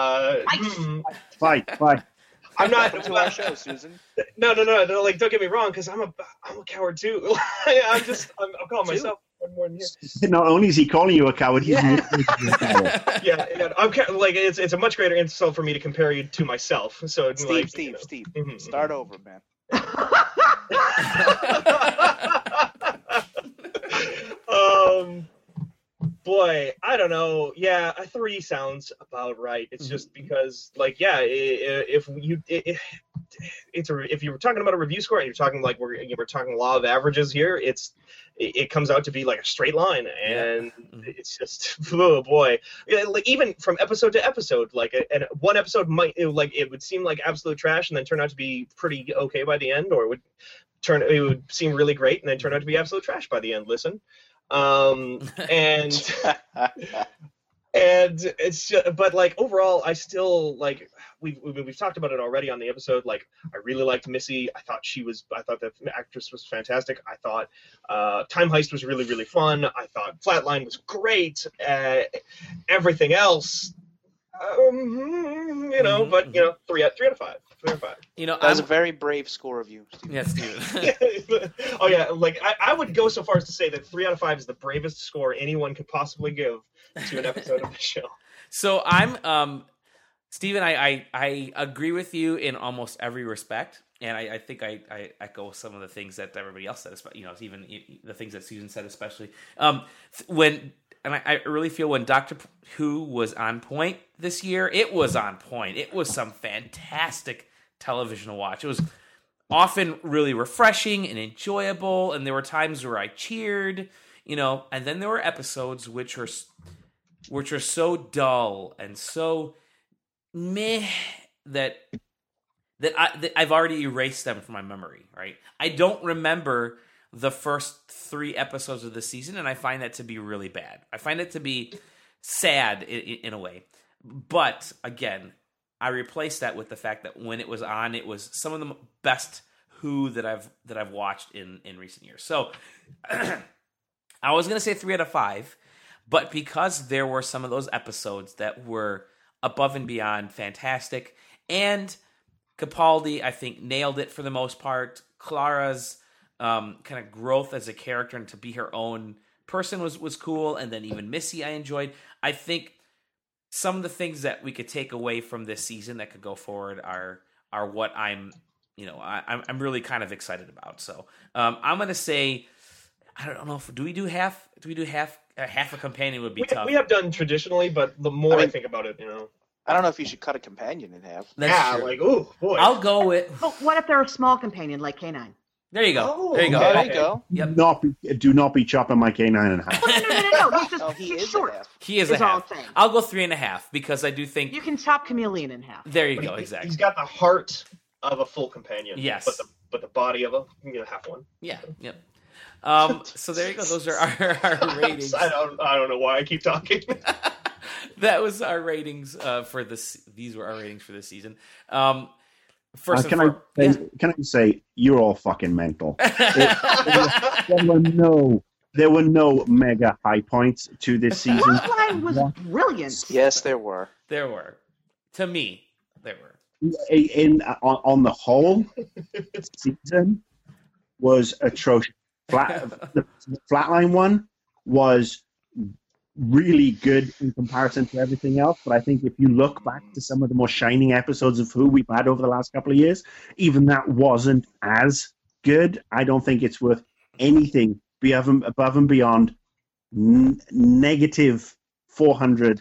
Speaker 4: Bye.
Speaker 2: I'm not
Speaker 3: to our show, Susan.
Speaker 2: No. Like, don't get me wrong, because I'm a coward too. I'm calling myself one more than you.
Speaker 4: Not only is he calling you a coward, he's a coward.
Speaker 2: Yeah. I'm like it's a much greater insult for me to compare you to myself. So
Speaker 3: Steve, start over, man.
Speaker 2: Boy, I don't know. Yeah, a 3 sounds about right. It's just because, like, yeah, if you were talking about a review score and you're talking like we're talking law of averages here, it comes out to be like a straight line, and it's just oh boy. Like, even from episode to episode, like and one episode it would seem like absolute trash and then turn out to be pretty okay by the end, or it would seem really great and then turn out to be absolute trash by the end. Listen. And it's just, but like overall I still like we've talked about it already on the episode. Like, I really liked Missy. I thought the actress was fantastic. I thought Time Heist was really, really fun. I thought Flatline was great. Everything else, but 3 out of 5. 3 out of 5.
Speaker 3: That was a very brave score of you, Steven.
Speaker 1: Yeah, Steven.
Speaker 2: Oh yeah, like I would go so far as to say that 3 out of 5 is the bravest score anyone could possibly give to an episode of the show. So
Speaker 1: I'm Steven, I agree with you in almost every respect, and I think I echo some of the things that everybody else said, even the things that Susan said, especially I really feel when Doctor Who was on point this year, it was on point. It was some fantastic television to watch. It was often really refreshing and enjoyable, and there were times where I cheered, and then there were episodes which are so dull and so meh that I've already erased them from my memory, right? I don't remember the first 3 episodes of the season, and I find that to be really bad. I find it to be sad in a way. But again, I replaced that with the fact that when it was on, it was some of the best Who that I've watched in recent years. So I was going to say 3 out of 5, but because there were some of those episodes that were above and beyond fantastic, and Capaldi, I think, nailed it for the most part. Clara's kind of growth as a character and to be her own person was cool, and then even Missy I enjoyed. I think some of the things that we could take away from this season that could go forward are what I'm really kind of excited about. So I'm going to say, I don't know, do we do half a companion would be tough.
Speaker 2: We have done traditionally, but the more I think about it,
Speaker 3: I don't know if you should cut a companion in half.
Speaker 1: That's true.
Speaker 2: Like, oh boy.
Speaker 1: I'll go with.
Speaker 5: But what if they're a small companion like K9?
Speaker 1: There you go.
Speaker 2: Oh,
Speaker 1: there you go.
Speaker 2: okay.
Speaker 3: There you go.
Speaker 4: Yep. Do not be chopping my K9 in half.
Speaker 5: No. He's short.
Speaker 1: He is a half. I'll go 3.5 because I do think
Speaker 5: you can chop Chameleon in half.
Speaker 1: There you go. Exactly.
Speaker 2: He's got the heart of a full companion.
Speaker 1: Yes.
Speaker 2: But the body of a half one.
Speaker 1: Yeah. Yep. So there you go. Those are our ratings.
Speaker 2: I don't know why I keep talking.
Speaker 1: That was our ratings for this. These were our ratings for this season.
Speaker 4: Can I say you're all fucking mental? There were no mega high points to this season.
Speaker 5: Flatline was brilliant.
Speaker 3: Yes, there were.
Speaker 1: There were. To me, there were.
Speaker 4: On the whole, season was atrocious. The Flatline one was really good in comparison to everything else, but I think if you look back to some of the more shining episodes of Who we've had over the last couple of years, even that wasn't as good. I don't think it's worth anything above and beyond negative 400.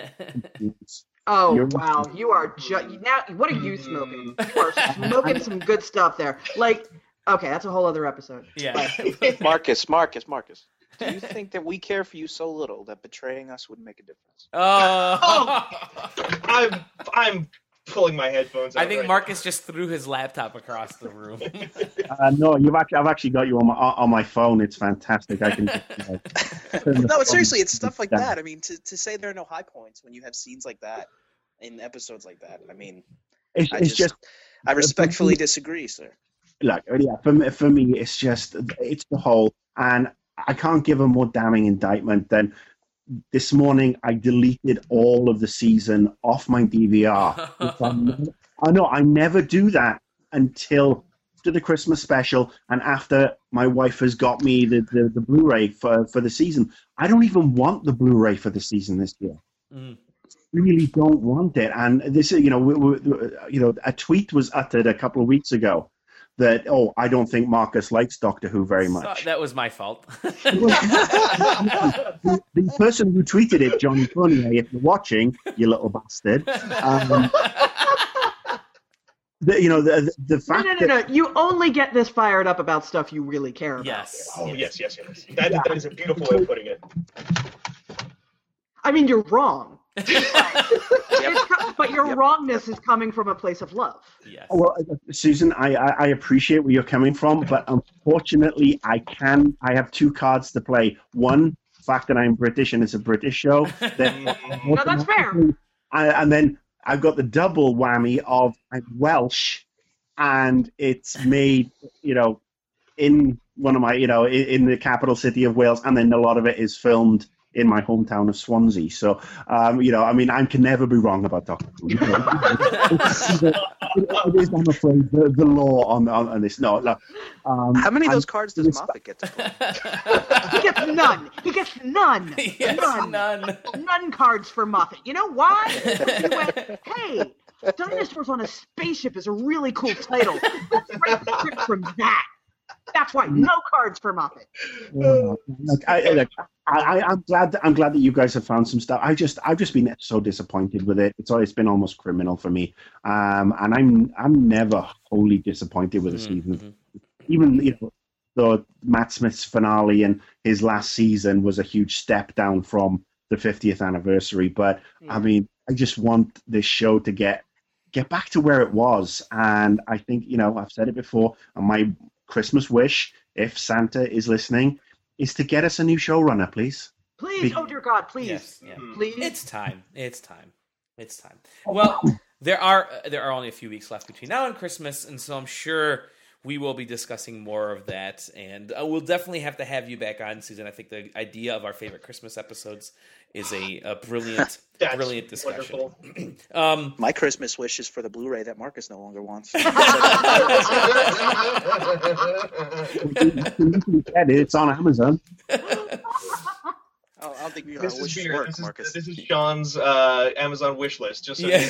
Speaker 5: Oh, wow. You are now. What are you smoking? You are smoking some good stuff there. Like, okay, that's a whole other episode.
Speaker 1: Yeah.
Speaker 6: Marcus. Do you think that we care for you so little that betraying us would make a difference?
Speaker 2: I'm pulling my headphones out.
Speaker 1: I think Marcus just threw his laptop across the room.
Speaker 4: No, I've actually got you on my phone. It's fantastic. I can.
Speaker 3: No, seriously, it's stuff like that. I mean, to say there are no high points when you have scenes like that in episodes like that. I mean, I respectfully disagree, sir.
Speaker 4: Look, yeah, for me, it's the whole, and I can't give a more damning indictment than this morning. I deleted all of the season off my DVR. I know I never do that until after the Christmas special and after my wife has got me the Blu-ray for the season. I don't even want the Blu-ray for the season this year. Really don't want it. And this, a tweet was uttered a couple of weeks ago that, I don't think Marcus likes Doctor Who very much.
Speaker 1: That was my fault.
Speaker 4: The person who tweeted it, Johnny Fournier, if you're watching, you little bastard. The fact
Speaker 5: No. You only get this fired up about stuff you really care about.
Speaker 1: Yes.
Speaker 2: Oh, yes. That is a beautiful way of putting it.
Speaker 5: I mean, you're wrong. But your wrongness is coming from a place of love.
Speaker 1: Yes.
Speaker 4: Well, Susan, I appreciate where you're coming from, but unfortunately, I have two cards to play. One, the fact that I'm British and it's a British show.
Speaker 5: No, that's fair.
Speaker 4: And then I've got the double whammy of I'm Welsh, and it's made, in one of my, in the capital city of Wales, and then a lot of it is filmed in my hometown of Swansea. So, I can never be wrong about Doctor Who. It is, I'm afraid, the law on this. No, look.
Speaker 3: How many of those cards does Moffat get to play?
Speaker 5: He gets none. None. None cards for Moffat. You know why? He went, hey, Dinosaurs on a Spaceship is a really cool title. Let's write the script from that. That's why no cards for Moffat.
Speaker 4: I'm glad that you guys have found some stuff. I've just been so disappointed with it. It's been almost criminal for me. And I'm never wholly disappointed with a season. Even though Matt Smith's finale and his last season was a huge step down from the 50th anniversary. But I mean, I just want this show to get back to where it was. And I think, I've said it before, and my Christmas wish, if Santa is listening, is to get us a new showrunner, please.
Speaker 5: Please, oh dear God, please.
Speaker 1: Yes, yeah.
Speaker 5: Please.
Speaker 1: It's time. Well, there are only a few weeks left between now and Christmas, and so I'm sure we will be discussing more of that, and we'll definitely have to have you back on, Susan. I think the idea of our favorite Christmas episodes is a brilliant discussion.
Speaker 3: My Christmas wish is for the Blu-ray that Marcus no longer wants.
Speaker 4: It's on Amazon.
Speaker 3: I don't think your wishes work, Marcus.
Speaker 2: This is Sean's Amazon wish list. Just so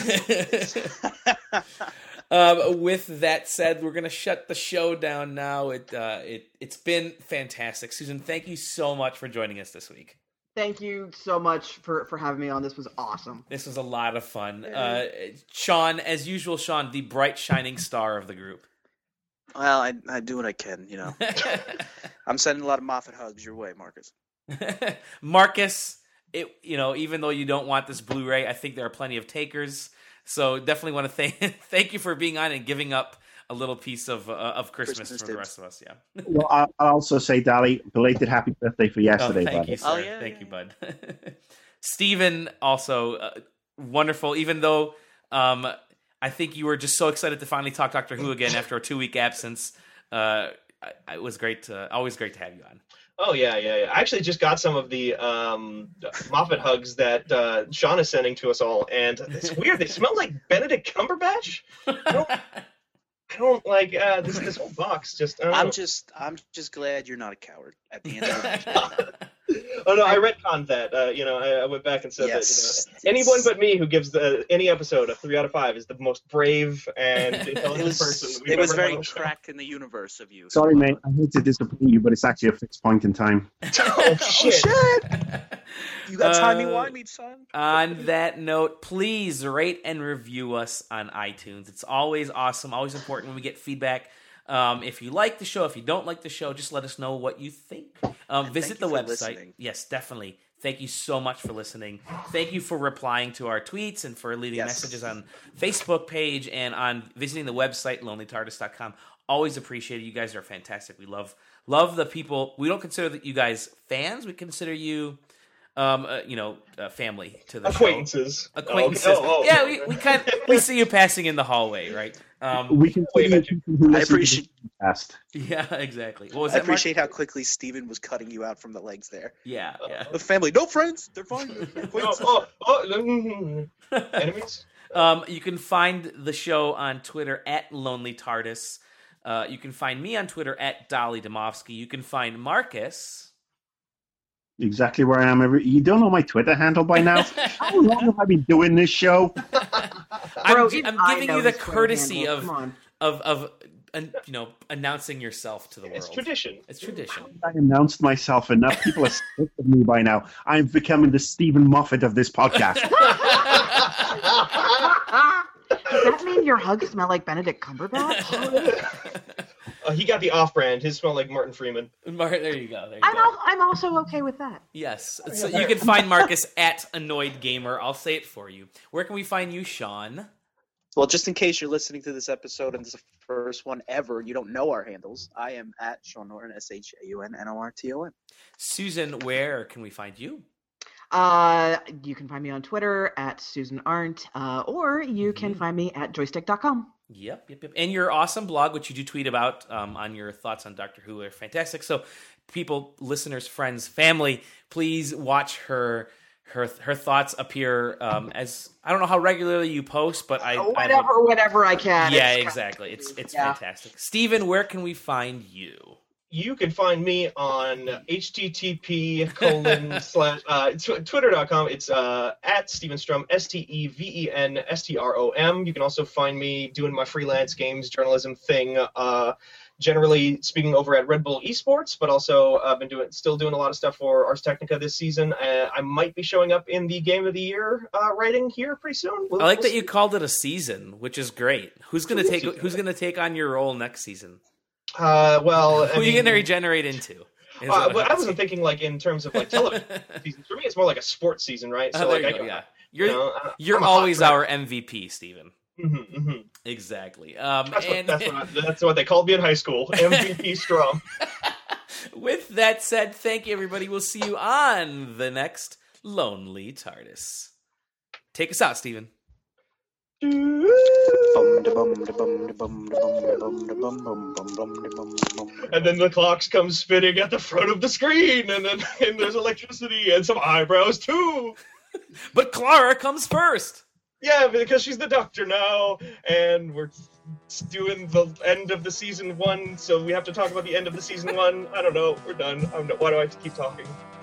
Speaker 1: with that said, we're going to shut the show down now. It's been fantastic. Susan, thank you so much for joining us this week.
Speaker 5: Thank you so much for having me on. This was awesome.
Speaker 1: This was a lot of fun. Sean, as usual, the bright shining star of the group.
Speaker 3: Well, I do what I can, I'm sending a lot of Moffat hugs your way, Marcus.
Speaker 1: Marcus, even though you don't want this Blu-ray, I think there are plenty of takers. So definitely want to thank you for being on and giving up a little piece of Christmas for the rest of us. Yeah.
Speaker 4: Well, I'll also say, Dali, belated happy birthday for yesterday,
Speaker 1: thank
Speaker 4: bud.
Speaker 1: You, sir. Thank you, bud. Stephen, also wonderful. Even though I think you were just so excited to finally talk Doctor Who again after a 2-week absence. It was great. Always great to have you on.
Speaker 2: Oh, yeah. I actually just got some of the Moffat hugs that Sean is sending to us all, and it's weird. They smell like Benedict Cumberbatch. I don't like this whole box. I'm
Speaker 3: just glad you're not a coward at the end of it.
Speaker 2: Oh no, I retconned that. I went back and said that anyone but me who gives any episode a 3 out of 5 is the most brave and intelligent person.
Speaker 3: It was very crack in the universe of you.
Speaker 4: Sorry, mate. I hate to disappoint you, but it's actually a fixed point in time.
Speaker 2: Oh shit!
Speaker 3: You got timey-wimey, son.
Speaker 1: On that note, please rate and review us on iTunes. It's always awesome, always important when we get feedback. If you like the show, if you don't like the show, just let us know what you think. Visit the website. Listening. Yes, definitely. Thank you so much for listening. Thank you for replying to our tweets and for leaving messages on Facebook page and on visiting the website, lonelytardis.com. Always appreciate it. You guys are fantastic. We love the people. We don't consider you guys fans. We consider you... family to the
Speaker 2: acquaintances.
Speaker 1: Show. Acquaintances. Yeah, we see you passing in the hallway, right?
Speaker 4: We can.
Speaker 3: I appreciate.
Speaker 1: Yeah, exactly. What was
Speaker 3: I
Speaker 1: that,
Speaker 3: appreciate how quickly Steven was cutting you out from the legs there.
Speaker 1: Yeah.
Speaker 3: The family, no friends. They're fine.
Speaker 2: Enemies.
Speaker 1: You can find the show on Twitter at Lonely TARDIS. You can find me on Twitter at Dolly Domofsky. You can find Marcus.
Speaker 4: Exactly where I am. You don't know my Twitter handle by now? How long have I been doing this show?
Speaker 1: I'm giving you the courtesy of announcing yourself to the world.
Speaker 2: It's tradition.
Speaker 4: I announced myself enough. People are sick of me by now. I'm becoming the Stephen Moffat of this podcast.
Speaker 5: Does that mean your hugs smell like Benedict Cumberbatch?
Speaker 2: He got the off-brand. His smelled like Martin Freeman.
Speaker 1: There you go.
Speaker 5: I'm also okay with that.
Speaker 1: Yes. So you can find Marcus at Annoyed Gamer. I'll say it for you. Where can we find you, Sean?
Speaker 3: Well, just in case you're listening to this episode and it's the first one ever, you don't know our handles. I am at Sean Norton, ShaunNorton.
Speaker 1: Susan, where can we find you?
Speaker 5: You can find me on Twitter at Susan Arndt, or you can find me at joystick.com.
Speaker 1: Yep. And your awesome blog, which you do tweet about on your thoughts on Doctor Who, are fantastic. So people, listeners, friends, family, please watch her thoughts appear as, I don't know how regularly you post, but
Speaker 5: whenever I can.
Speaker 1: Yeah, exactly. It's fantastic. Stephen, where can we find you?
Speaker 2: You can find me on http:/Twitter.com. It's at Steven Strom, StevenStrom. You can also find me doing my freelance games journalism thing. Generally speaking, over at Red Bull Esports, but also been still doing a lot of stuff for Ars Technica this season. I might be showing up in the Game of the Year writing here pretty soon.
Speaker 1: I like that you called it a season, which is great. Who's gonna take on your role next season?
Speaker 2: Who are
Speaker 1: you going to regenerate into?
Speaker 2: But I wasn't thinking like in terms of like television seasons. For me, it's more like a sports season, right? So
Speaker 1: You're always our MVP, Stephen.
Speaker 2: Mm-hmm.
Speaker 1: Exactly.
Speaker 2: That's what they called me in high school. MVP Strom.
Speaker 1: With that said, thank you, everybody. We'll see you on the next Lonely TARDIS. Take us out, Stephen.
Speaker 2: And then the clocks come spinning at the front of the screen, and there's electricity and some eyebrows too.
Speaker 1: But Clara comes first.
Speaker 2: Yeah, because she's the doctor now, and we're doing the end of the season 1, so we have to talk about the end of the season 1. I don't know. We're done. Why do I have to keep talking?